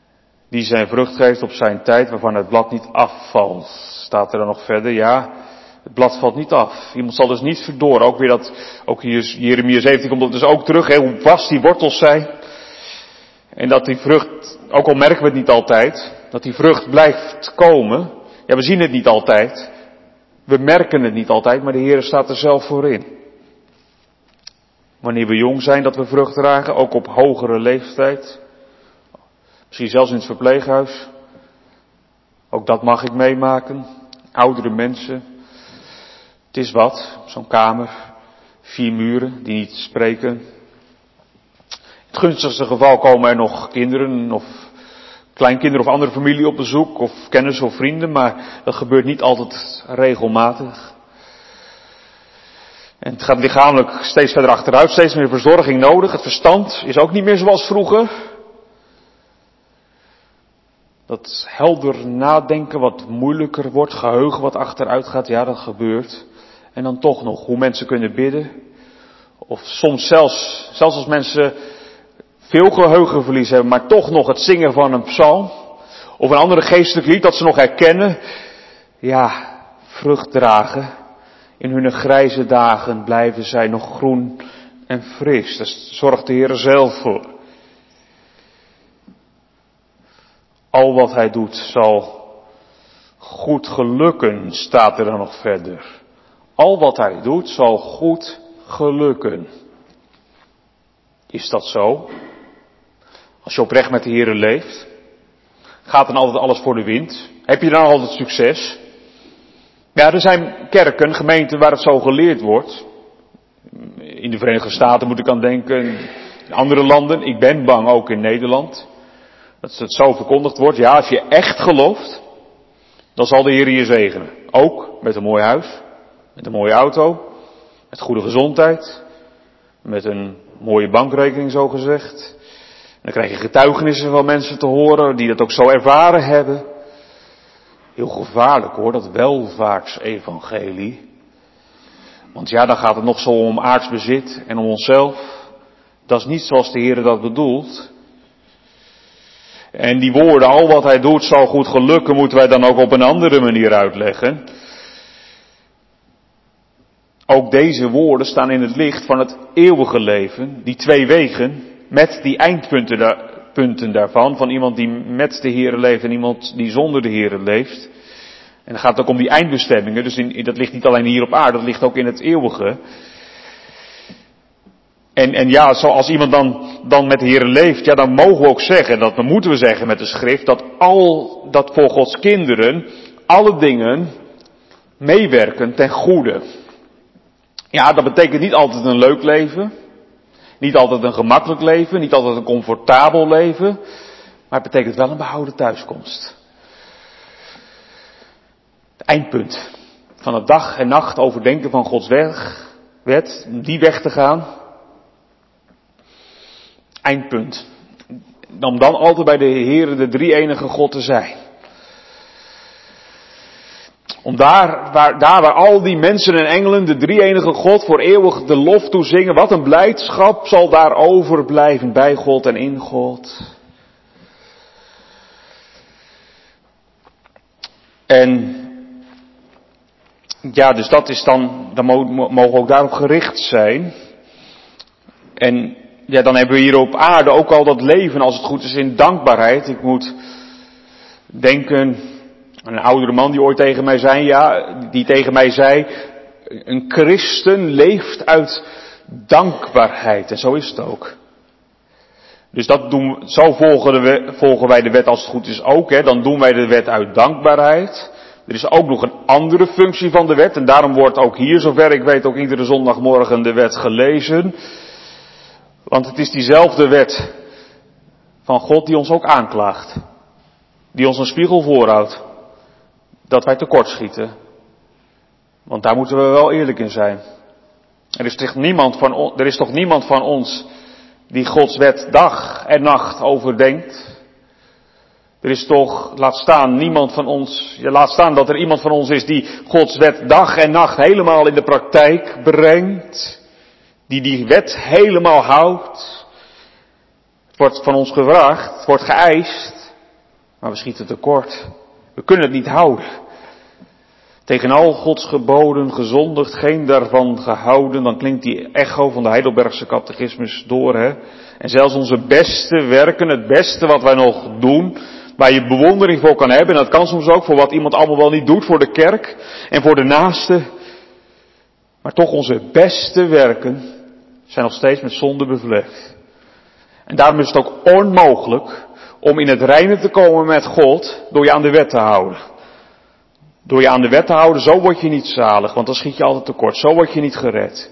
die zijn vrucht geeft op zijn tijd, waarvan het blad niet afvalt. Staat er dan nog verder? Ja, het blad valt niet af. Iemand zal dus niet verdoren. Ook weer ook hier Jeremia 17 komt dat dus ook terug, hoe vast die wortels zijn. En dat die vrucht, ook al merken we het niet altijd, dat die vrucht blijft komen. Ja, we zien het niet altijd. We merken het niet altijd, maar de Heer staat er zelf voor in. Wanneer we jong zijn, dat we vrucht dragen, ook op hogere leeftijd. Misschien zelfs in het verpleeghuis. Ook dat mag ik meemaken. Oudere mensen. Het is wat, zo'n kamer. 4 muren die niet spreken. In het gunstigste geval komen er nog kinderen of kleinkinderen of andere familie op bezoek. Of kennissen of vrienden, maar dat gebeurt niet altijd regelmatig. En het gaat lichamelijk steeds verder achteruit, steeds meer verzorging nodig. Het verstand is ook niet meer zoals vroeger. Dat helder nadenken wat moeilijker wordt, geheugen wat achteruit gaat, ja dat gebeurt. En dan toch nog, hoe mensen kunnen bidden. Of soms zelfs als mensen veel geheugenverlies hebben, maar toch nog het zingen van een psalm. Of een andere geestelijk lied dat ze nog herkennen. Ja, vrucht dragen. In hun grijze dagen blijven zij nog groen en fris. Daar zorgt de Heer zelf voor. Al wat hij doet zal goed gelukken, staat er dan nog verder. Al wat hij doet zal goed gelukken. Is dat zo? Als je oprecht met de Heer leeft, gaat dan altijd alles voor de wind? Heb je dan altijd succes? Ja, er zijn kerken, gemeenten waar het zo geleerd wordt. In de Verenigde Staten moet ik aan denken, in andere landen. Ik ben bang ook in Nederland. Dat het zo verkondigd wordt. Ja, als je echt gelooft, dan zal de Heer je zegenen. Ook met een mooi huis, met een mooie auto, met goede gezondheid, met een mooie bankrekening zo gezegd. En dan krijg je getuigenissen van mensen te horen die dat ook zo ervaren hebben. Heel gevaarlijk hoor, dat welvaartsevangelie. Want ja, dan gaat het nog zo om aards bezit en om onszelf. Dat is niet zoals de Heer dat bedoelt. En die woorden, al wat hij doet zal goed gelukken, moeten wij dan ook op een andere manier uitleggen. Ook deze woorden staan in het licht van het eeuwige leven, die 2 wegen, met die eindpunten daarvan, van iemand die met de Heer leeft en iemand die zonder de Heer leeft. En dan gaat het ook om die eindbestemmingen, dus dat ligt niet alleen hier op aarde, dat ligt ook in het eeuwige. En ja, zoals iemand dan met de Heer leeft, ja, dan mogen we ook zeggen, dan moeten we zeggen met de schrift, dat voor Gods kinderen alle dingen meewerken ten goede. Ja, dat betekent niet altijd een leuk leven, niet altijd een gemakkelijk leven, niet altijd een comfortabel leven, maar het betekent wel een behouden thuiskomst. Het eindpunt van het dag en nacht overdenken van Gods wet, die weg te gaan. Eindpunt. Om dan altijd bij de Heere, de drie-enige God te zijn. Om daar waar al die mensen en engelen de drie-enige God voor eeuwig de lof toe zingen, wat een blijdschap zal daar overblijven bij God en in God. En ja, dus dat is dan mogen we ook daarop gericht zijn. En ja, dan hebben we hier op aarde ook al dat leven, als het goed is, in dankbaarheid. Ik moet denken aan een oudere man die ooit tegen mij zei, een christen leeft uit dankbaarheid. En zo is het ook. Dus zo volgen wij de wet als het goed is ook. Hè. Dan doen wij de wet uit dankbaarheid. Er is ook nog een andere functie van de wet. En daarom wordt ook hier, zover ik weet, ook iedere zondagmorgen de wet gelezen. Want het is diezelfde wet van God die ons ook aanklaagt. Die ons een spiegel voorhoudt. Dat wij tekortschieten. Want daar moeten we wel eerlijk in zijn. Er is toch niemand van ons die Gods wet dag en nacht overdenkt. Er is toch, laat staan dat er iemand van ons is die Gods wet dag en nacht helemaal in de praktijk brengt. Die wet helemaal houdt. Het wordt van ons gevraagd, het wordt geëist. Maar we schieten tekort. We kunnen het niet houden. Tegen al Gods geboden gezondigd, geen daarvan gehouden. Dan klinkt die echo van de Heidelbergse catechismus door, hè. En zelfs onze beste werken, het beste wat wij nog doen, waar je bewondering voor kan hebben. En dat kan soms ook voor wat iemand allemaal wel niet doet voor de kerk en voor de naaste. Maar toch onze beste werken zijn nog steeds met zonde bevlekt. En daarom is het ook onmogelijk om in het reine te komen met God door je aan de wet te houden. Door je aan de wet te houden, zo word je niet zalig, want dan schiet je altijd tekort. Zo word je niet gered.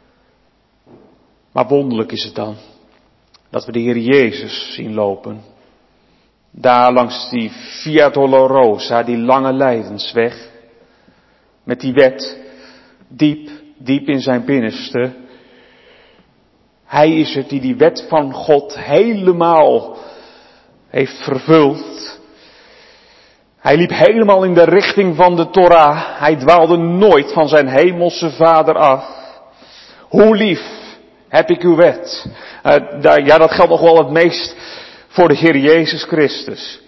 Maar wonderlijk is het dan dat we de Heer Jezus zien lopen. Daar langs die Via Dolorosa, die lange lijdensweg. Met die wet diep in zijn binnenste. Hij is het die wet van God helemaal heeft vervuld. Hij liep helemaal in de richting van de Torah. Hij dwaalde nooit van zijn hemelse Vader af. Hoe lief heb ik uw wet. Ja, dat geldt nog wel het meest voor de Heer Jezus Christus.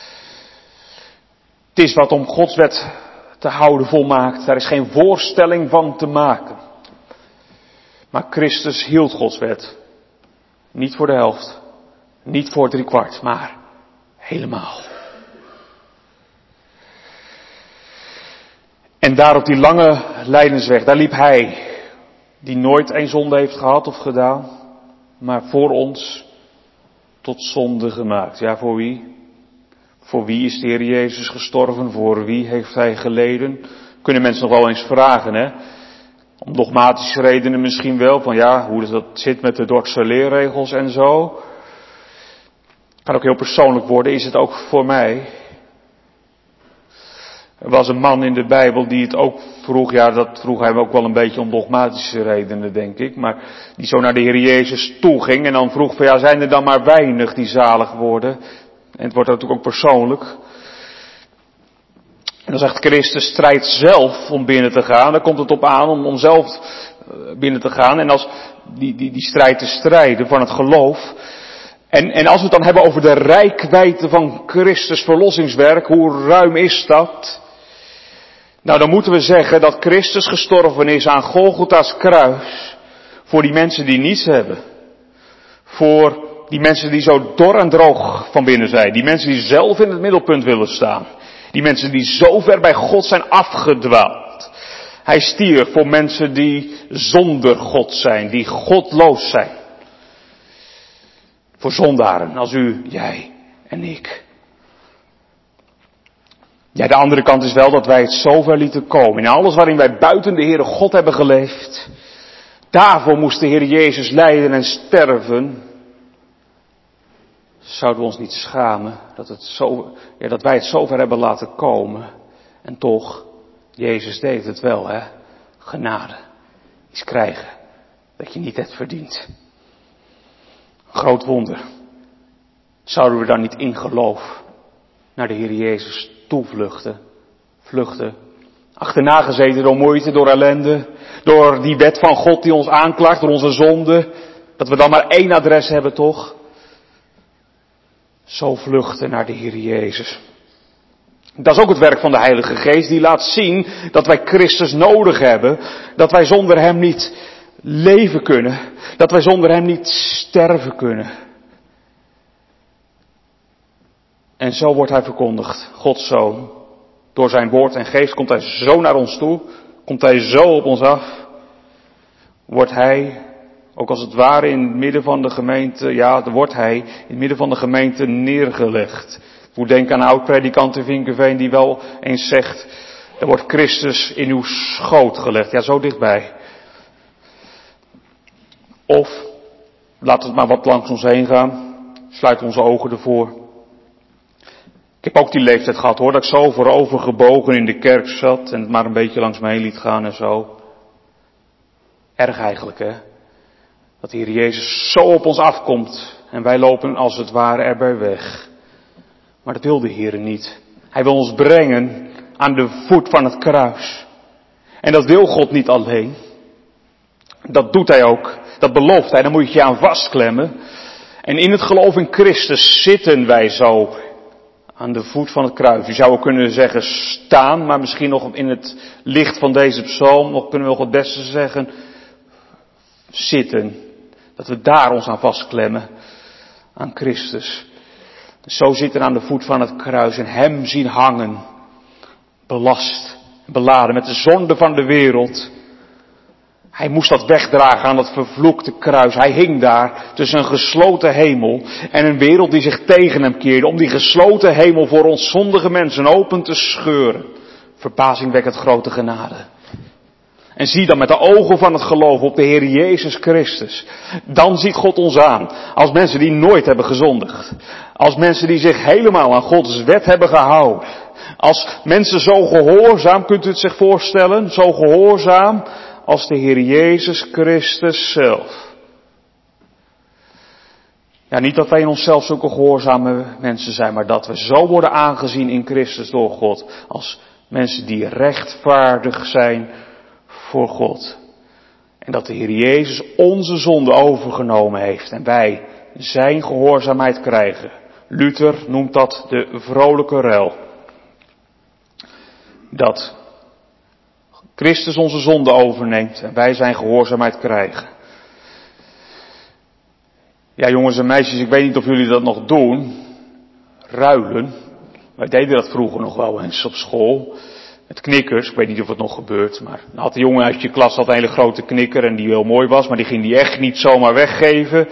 Het is wat om Gods wet te houden volmaakt. Daar is geen voorstelling van te maken. Maar Christus hield Gods wet. Niet voor de helft. Niet voor 3/4, maar helemaal. En daar op die lange lijdensweg, daar liep hij, die nooit een zonde heeft gehad of gedaan, maar voor ons tot zonde gemaakt. Ja, voor wie? Voor wie is de Heer Jezus gestorven? Voor wie heeft hij geleden? Kunnen mensen nog wel eens vragen, hè? Om dogmatische redenen misschien wel, van ja, hoe dat zit met de Dordtse leerregels en zo. Kan ook heel persoonlijk worden, is het ook voor mij. Er was een man in de Bijbel die het ook vroeg, ja dat vroeg hij ook wel een beetje om dogmatische redenen denk ik, maar die zo naar de Heer Jezus toe ging en dan vroeg van ja, zijn er dan maar weinig die zalig worden? En het wordt natuurlijk ook persoonlijk. En dan zegt Christus, strijd zelf om binnen te gaan, daar komt het op aan om zelf binnen te gaan en als die strijd te strijden van het geloof. En als we het dan hebben over de reikwijdte van Christus verlossingswerk, hoe ruim is dat? Nou, dan moeten we zeggen dat Christus gestorven is aan Golgotha's kruis voor die mensen die niets hebben. Voor die mensen die zo dor en droog van binnen zijn. Die mensen die zelf in het middelpunt willen staan. Die mensen die zo ver bij God zijn afgedwaald. Hij stierf voor mensen die zonder God zijn, die godloos zijn. Voor zondaren als u, jij en ik. Ja, de andere kant is wel dat wij het zover lieten komen. In alles waarin wij buiten de Heere God hebben geleefd. Daarvoor moest de Heer Jezus lijden en sterven. Zouden we ons niet schamen dat wij het zover hebben laten komen. En toch, Jezus deed het wel, hè. Genade. Iets krijgen dat je niet hebt verdiend. Groot wonder. Zouden we dan niet in geloof naar de Heer Jezus vluchten, achterna gezeten door moeite, door ellende, door die wet van God die ons aanklaagt, door onze zonde, dat we dan maar één adres hebben toch? Zo vluchten naar de Heer Jezus. Dat is ook het werk van de Heilige Geest, die laat zien dat wij Christus nodig hebben, dat wij zonder Hem niet leven kunnen, dat wij zonder Hem niet sterven kunnen. En zo wordt Hij verkondigd, Gods Zoon. Door zijn woord en geest komt Hij zo naar ons toe, komt Hij zo op ons af. Wordt Hij, ook als het ware in het midden van de gemeente, wordt Hij in het midden van de gemeente neergelegd. Ik moet denken aan een oud-predikant in Vinkeveen die wel eens zegt, er wordt Christus in uw schoot gelegd. Ja, zo dichtbij. Of, laten we het maar wat langs ons heen gaan, sluiten onze ogen ervoor. Ik heb ook die leeftijd gehad hoor, dat ik zo voorover gebogen in de kerk zat en het maar een beetje langs me heen liet gaan en zo. Erg eigenlijk hè, dat de Heer Jezus zo op ons afkomt en wij lopen als het ware erbij weg. Maar dat wil de Heer niet. Hij wil ons brengen aan de voet van het kruis. En dat wil God niet alleen. Dat doet Hij ook. Dat belooft Hij, daar moet je je aan vastklemmen. En in het geloof in Christus zitten wij zo aan de voet van het kruis. Je zou ook kunnen zeggen staan, maar misschien nog in het licht van deze psalm kunnen we nog het beste zeggen zitten. Dat we daar ons aan vastklemmen, aan Christus. Zo zitten aan de voet van het kruis en hem zien hangen, belast, beladen met de zonde van de wereld. Hij moest dat wegdragen aan dat vervloekte kruis. Hij hing daar tussen een gesloten hemel en een wereld die zich tegen hem keerde, om die gesloten hemel voor ons zondige mensen open te scheuren. Verbazingwekkend grote genade. En zie dan met de ogen van het geloof op de Heer Jezus Christus. Dan ziet God ons aan als mensen die nooit hebben gezondigd. Als mensen die zich helemaal aan Gods wet hebben gehouden. Als mensen zo gehoorzaam, kunt u het zich voorstellen, zo gehoorzaam als de Heer Jezus Christus zelf. Ja, niet dat wij in onszelf zulke gehoorzame mensen zijn, maar dat we zo worden aangezien in Christus door God. Als mensen die rechtvaardig zijn voor God. En dat de Heer Jezus onze zonde overgenomen heeft en wij zijn gehoorzaamheid krijgen. Luther noemt dat de vrolijke ruil. Dat Christus onze zonde overneemt en wij zijn gehoorzaamheid krijgen. Ja, jongens en meisjes, ik weet niet of jullie dat nog doen. Ruilen. Wij deden dat vroeger nog wel eens op school. Met knikkers, ik weet niet of het nog gebeurt, maar dan had de jongen uit je klas een hele grote knikker en die heel mooi was, maar die ging die echt niet zomaar weggeven.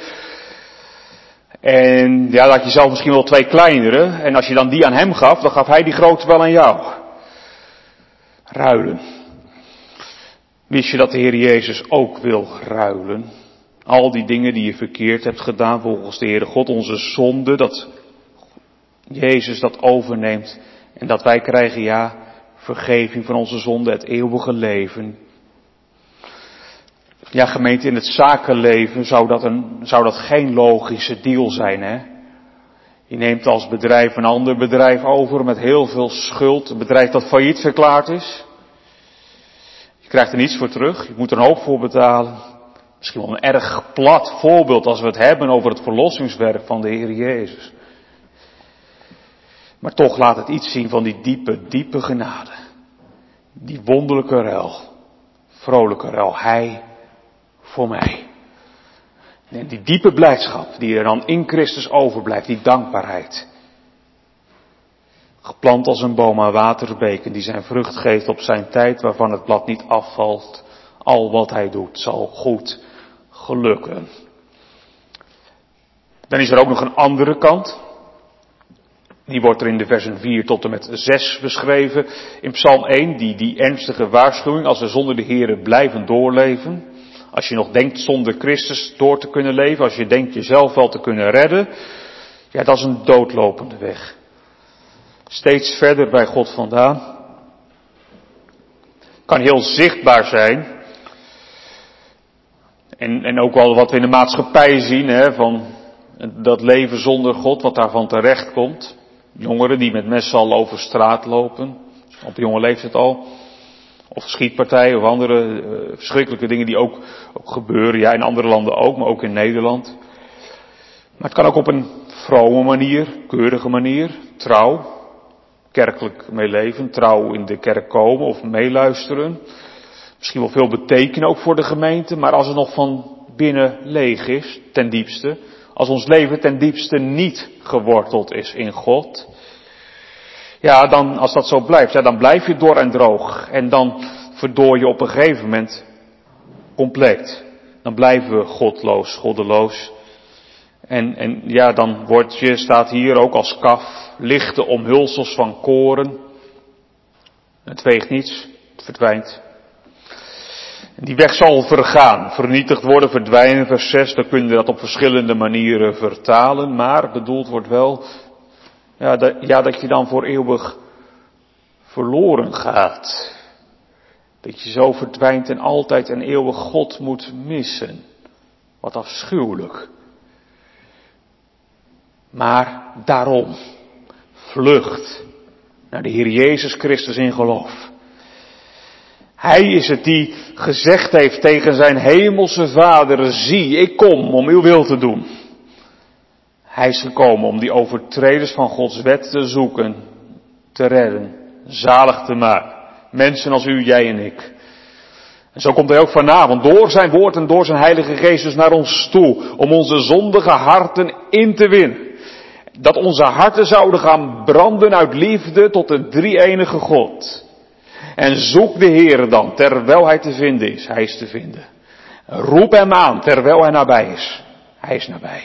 En ja, dan had je zelf misschien wel 2 kleinere en als je dan die aan hem gaf, dan gaf hij die grote wel aan jou. Ruilen. Wist je dat de Heer Jezus ook wil ruilen? Al die dingen die je verkeerd hebt gedaan volgens de Heere God, onze zonde, dat Jezus dat overneemt en dat wij krijgen, ja, vergeving van onze zonde, het eeuwige leven. Ja, gemeente, in het zakenleven zou dat geen logische deal zijn, hè? Je neemt als bedrijf een ander bedrijf over met heel veel schuld, een bedrijf dat failliet verklaard is. Je krijgt er niets voor terug, je moet er een hoop voor betalen. Misschien wel een erg plat voorbeeld als we het hebben over het verlossingswerk van de Heer Jezus. Maar toch laat het iets zien van die diepe, diepe genade. Die wonderlijke ruil, vrolijke ruil, Hij voor mij. En die diepe blijdschap die er dan in Christus overblijft, die dankbaarheid. Geplant als een boom aan waterbeken die zijn vrucht geeft op zijn tijd, waarvan het blad niet afvalt. Al wat hij doet zal goed gelukken. Dan is er ook nog een andere kant. Die wordt er in de versen 4 tot en met 6 beschreven. In Psalm 1, die ernstige waarschuwing, als we zonder de Here blijven doorleven. Als je nog denkt zonder Christus door te kunnen leven, als je denkt jezelf wel te kunnen redden. Ja, dat is een doodlopende weg. Steeds verder bij God vandaan. Kan heel zichtbaar zijn. En ook wel wat we in de maatschappij zien, hè, van dat leven zonder God, wat daarvan terecht komt. Jongeren die met messen al over straat lopen, op jonge leeftijd al. Of schietpartijen of andere verschrikkelijke dingen die ook gebeuren. Ja, in andere landen ook, maar ook in Nederland. Maar het kan ook op een vrome manier, keurige manier, trouw, kerkelijk meeleven, trouw in de kerk komen of meeluisteren. Misschien wel veel betekenen ook voor de gemeente, maar als het nog van binnen leeg is, ten diepste. Als ons leven ten diepste niet geworteld is in God. Ja, dan, als dat zo blijft, ja, dan blijf je dor en droog. En dan verdoor je op een gegeven moment compleet. Dan blijven we goddeloos. En ja, dan word je, staat hier ook als kaf, lichte omhulsels van koren. Het weegt niets, het verdwijnt. En die weg zal vergaan, vernietigd worden, verdwijnen, vers 6, dan kun je dat op verschillende manieren vertalen, maar bedoeld wordt wel, dat je dan voor eeuwig verloren gaat. Dat je zo verdwijnt en altijd en eeuwig God moet missen. Wat afschuwelijk. Maar daarom, vlucht naar de Heer Jezus Christus in geloof. Hij is het die gezegd heeft tegen zijn hemelse Vader, zie, ik kom om uw wil te doen. Hij is gekomen om die overtreders van Gods wet te zoeken, te redden, zalig te maken. Mensen als u, jij en ik. En zo komt hij ook vanavond door zijn woord en door zijn Heilige Geest dus naar ons toe. Om onze zondige harten in te winnen. Dat onze harten zouden gaan branden uit liefde tot de drie-enige God. En zoek de Heer dan, terwijl hij te vinden is. Hij is te vinden. Roep hem aan, terwijl hij nabij is. Hij is nabij.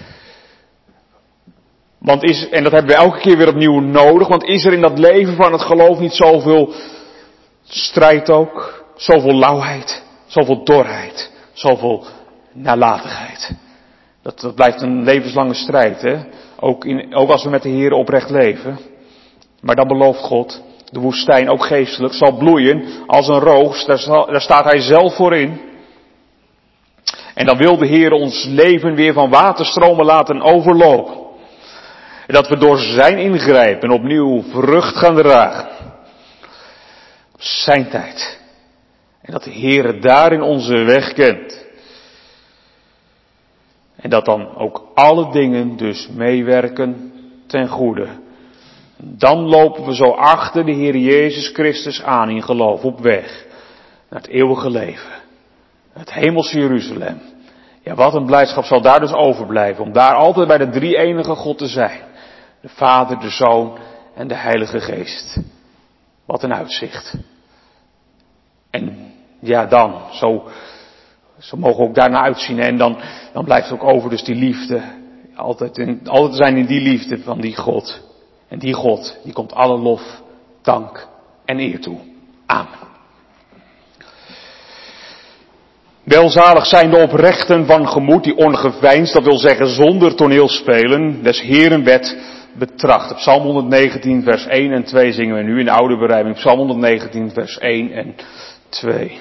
En dat hebben we elke keer weer opnieuw nodig, want is er in dat leven van het geloof niet zoveel strijd ook? Zoveel lauwheid, zoveel dorheid, zoveel nalatigheid. Dat blijft een levenslange strijd, hè? Ook als we met de Heer oprecht leven. Maar dan belooft God, de woestijn, ook geestelijk, zal bloeien als een roos. Daar staat hij zelf voor in. En dan wil de Heer ons leven weer van waterstromen laten overlopen. En dat we door zijn ingrijpen opnieuw vrucht gaan dragen. Op zijn tijd. En dat de Heer daarin onze weg kent. En dat dan ook alle dingen dus meewerken ten goede. Dan lopen we zo achter de Heer Jezus Christus aan in geloof op weg naar het eeuwige leven. Het hemelse Jeruzalem. Ja, wat een blijdschap zal daar dus overblijven. Om daar altijd bij de drie-enige God te zijn. De Vader, de Zoon en de Heilige Geest. Wat een uitzicht. En ja, dan, zo mogen we ook daarna uitzien. En dan blijft ook over dus die liefde. Altijd zijn in die liefde van die God. En die God, die komt alle lof, dank en eer toe. Amen. Welzalig zijn de oprechten van gemoed die ongeveinsd, dat wil zeggen zonder toneelspelen, des Heeren wet betrachten. Psalm 119 vers 1 en 2 zingen we nu in de oude berijming. Psalm 119 vers 1 en 2.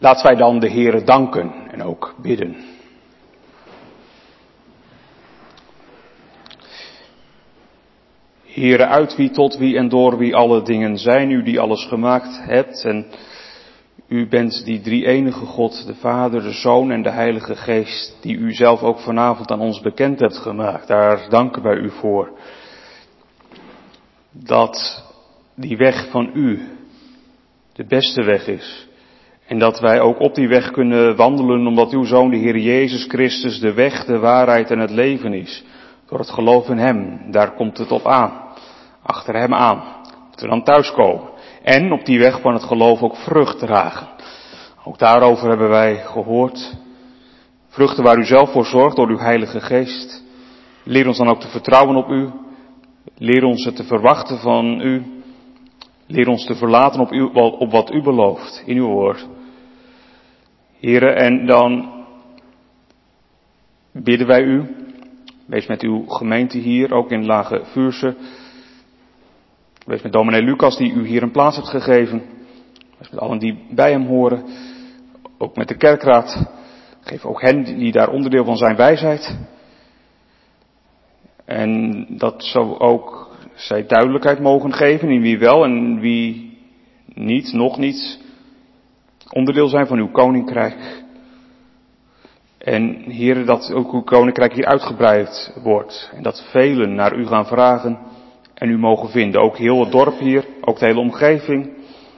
Laten wij dan de Heere danken en ook bidden. Heere, uit wie, tot wie en door wie alle dingen zijn, u die alles gemaakt hebt en u bent die drie-enige God, de Vader, de Zoon en de Heilige Geest, die u zelf ook vanavond aan ons bekend hebt gemaakt. Daar danken wij u voor. Dat die weg van u de beste weg is. En dat wij ook op die weg kunnen wandelen, omdat uw Zoon, de Heer Jezus Christus, de weg, de waarheid en het leven is. Door het geloof in hem, daar komt het op aan. Achter hem aan. Dat we dan thuiskomen. En op die weg van het geloof ook vrucht dragen. Ook daarover hebben wij gehoord. Vruchten waar u zelf voor zorgt door uw Heilige Geest. Leer ons dan ook te vertrouwen op u. Leer ons het te verwachten van u. Leer ons te verlaten op wat u belooft in uw woord. Heren, en dan bidden wij u. Wees met uw gemeente hier, ook in Lage Vuursche. Wees met dominee Lucas die u hier een plaats hebt gegeven. Wees met allen die bij hem horen. Ook met de kerkraad. Geef ook hen die daar onderdeel van zijn wijsheid. En dat zou ook zij duidelijkheid mogen geven in wie wel en wie niet, nog niet onderdeel zijn van uw koninkrijk. En Heere, dat ook uw koninkrijk hier uitgebreid wordt. En dat velen naar u gaan vragen en u mogen vinden. Ook heel het dorp hier, ook de hele omgeving.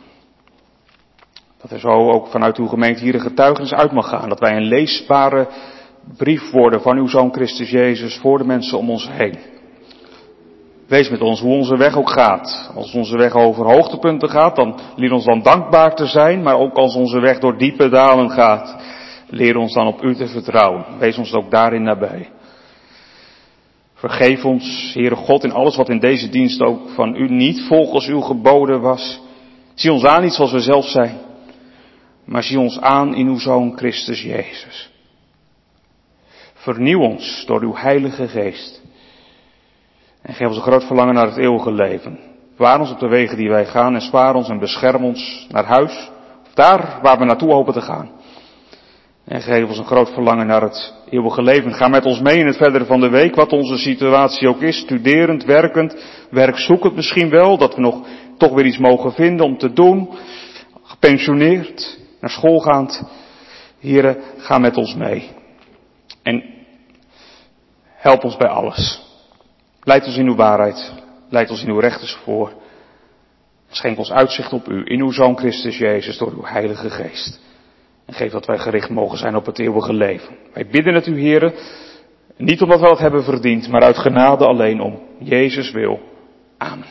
Dat er zo ook vanuit uw gemeente hier een getuigenis uit mag gaan. Dat wij een leesbare brief worden van uw Zoon Christus Jezus voor de mensen om ons heen. Wees met ons hoe onze weg ook gaat. Als onze weg over hoogtepunten gaat, dan leer ons dan dankbaar te zijn. Maar ook als onze weg door diepe dalen gaat, leer ons dan op u te vertrouwen. Wees ons ook daarin nabij. Vergeef ons, Heere God, in alles wat in deze dienst ook van u niet volgens uw geboden was. Zie ons aan niet zoals we zelf zijn, maar zie ons aan in uw Zoon Christus Jezus. Vernieuw ons door uw Heilige Geest. En geef ons een groot verlangen naar het eeuwige leven. Bewaar ons op de wegen die wij gaan en spaar ons en bescherm ons naar huis. Of daar waar we naartoe hopen te gaan. En geef ons een groot verlangen naar het eeuwige leven. Ga met ons mee in het verdere van de week, wat onze situatie ook is. Studerend, werkend, werkzoekend misschien wel. Dat we nog toch weer iets mogen vinden om te doen. Gepensioneerd, naar school gaand. Here, ga met ons mee. En help ons bij alles. Leid ons in uw waarheid. Leid ons in uw rechten voor. Schenk ons uitzicht op u, in uw Zoon Christus Jezus, door uw Heilige Geest. En geef dat wij gericht mogen zijn op het eeuwige leven. Wij bidden het u, Heere, niet omdat we het hebben verdiend, maar uit genade alleen om Jezus wil. Amen.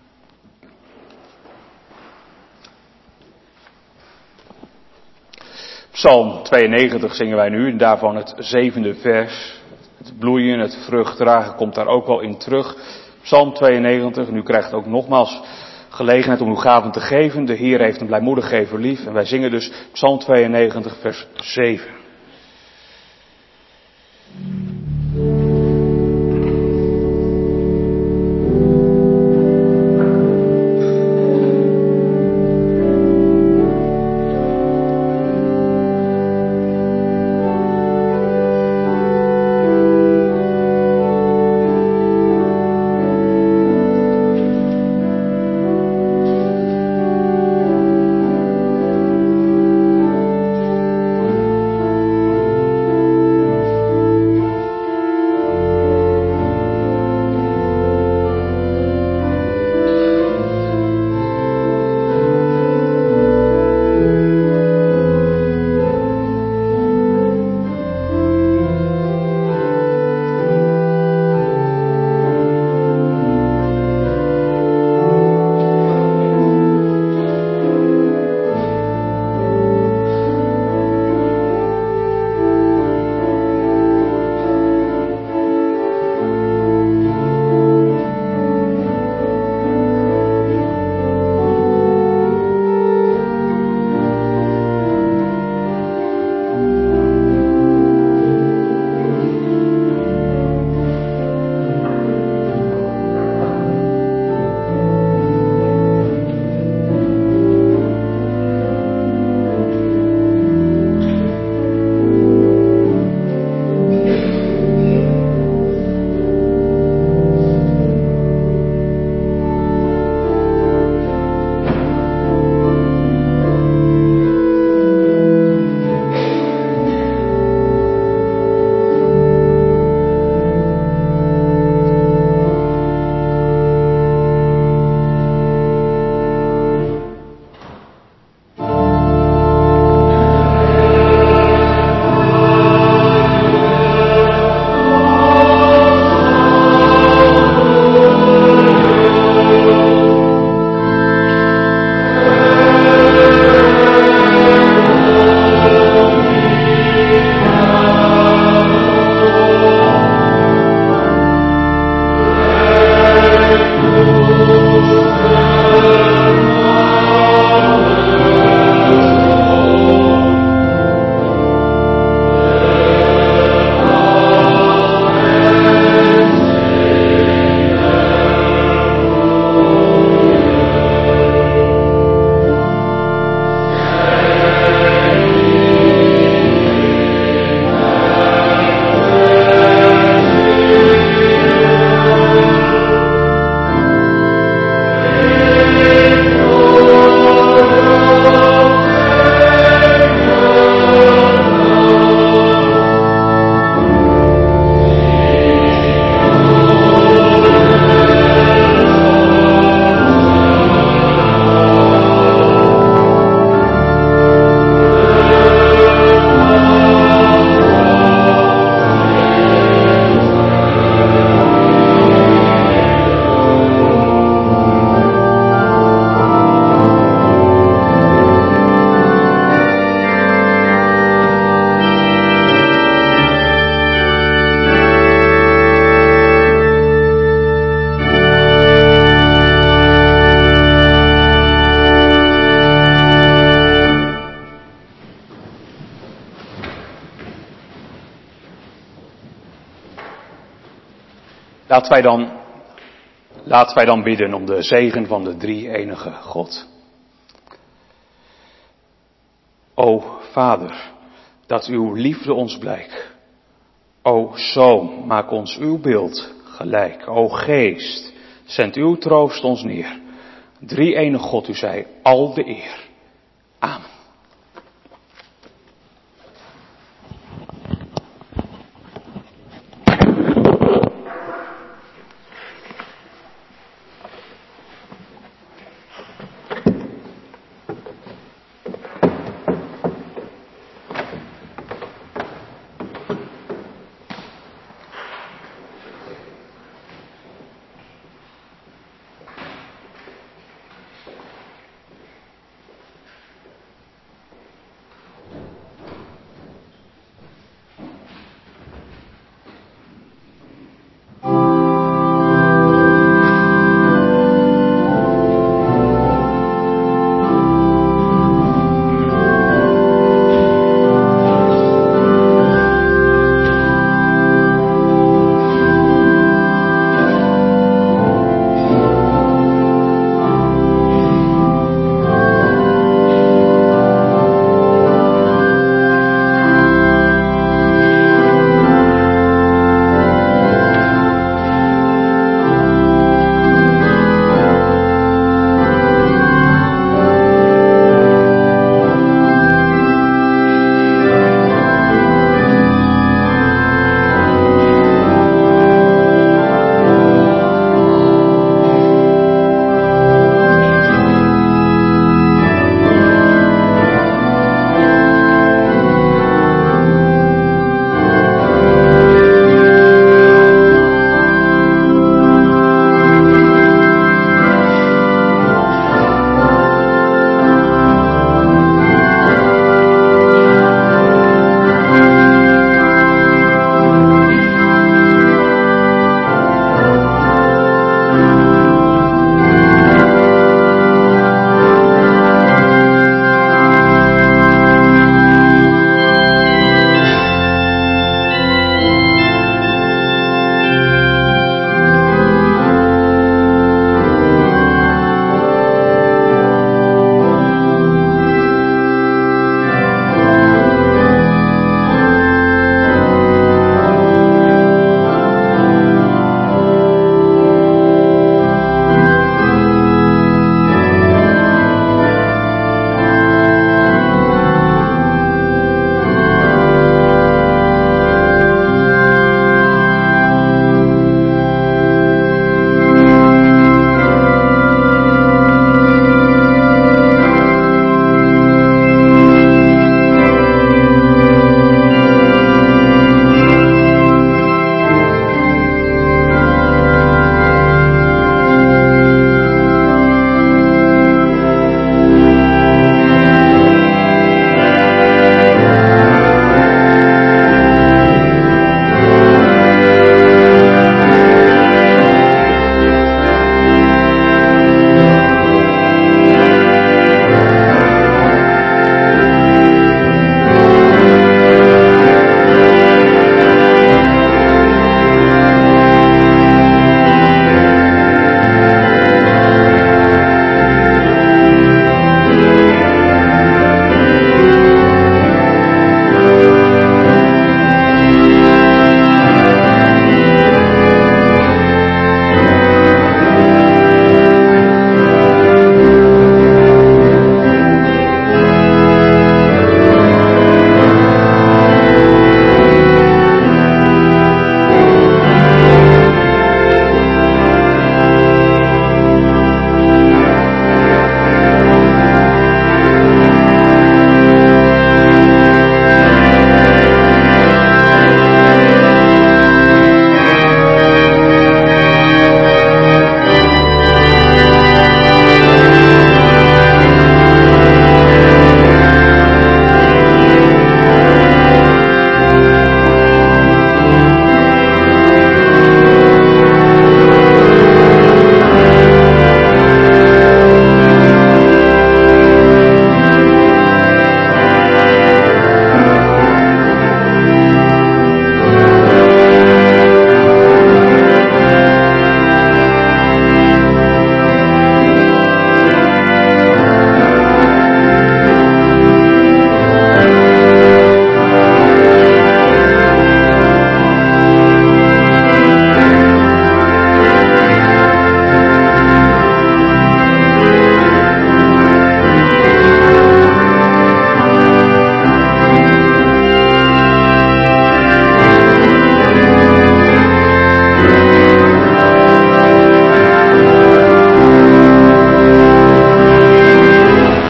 Psalm 92 zingen wij nu, en daarvan het 7e vers. Het bloeien, het vrucht dragen komt daar ook wel in terug. Psalm 92, en u krijgt ook nogmaals gelegenheid om uw gaven te geven. De Heer heeft een blijmoedig gever lief. En wij zingen dus Psalm 92 vers 7. Laten wij dan bidden om de zegen van de drie-enige God. O Vader, dat uw liefde ons blijkt. O Zoon, maak ons uw beeld gelijk. O Geest, zend uw troost ons neer. Drie-enige God, u zij al de eer.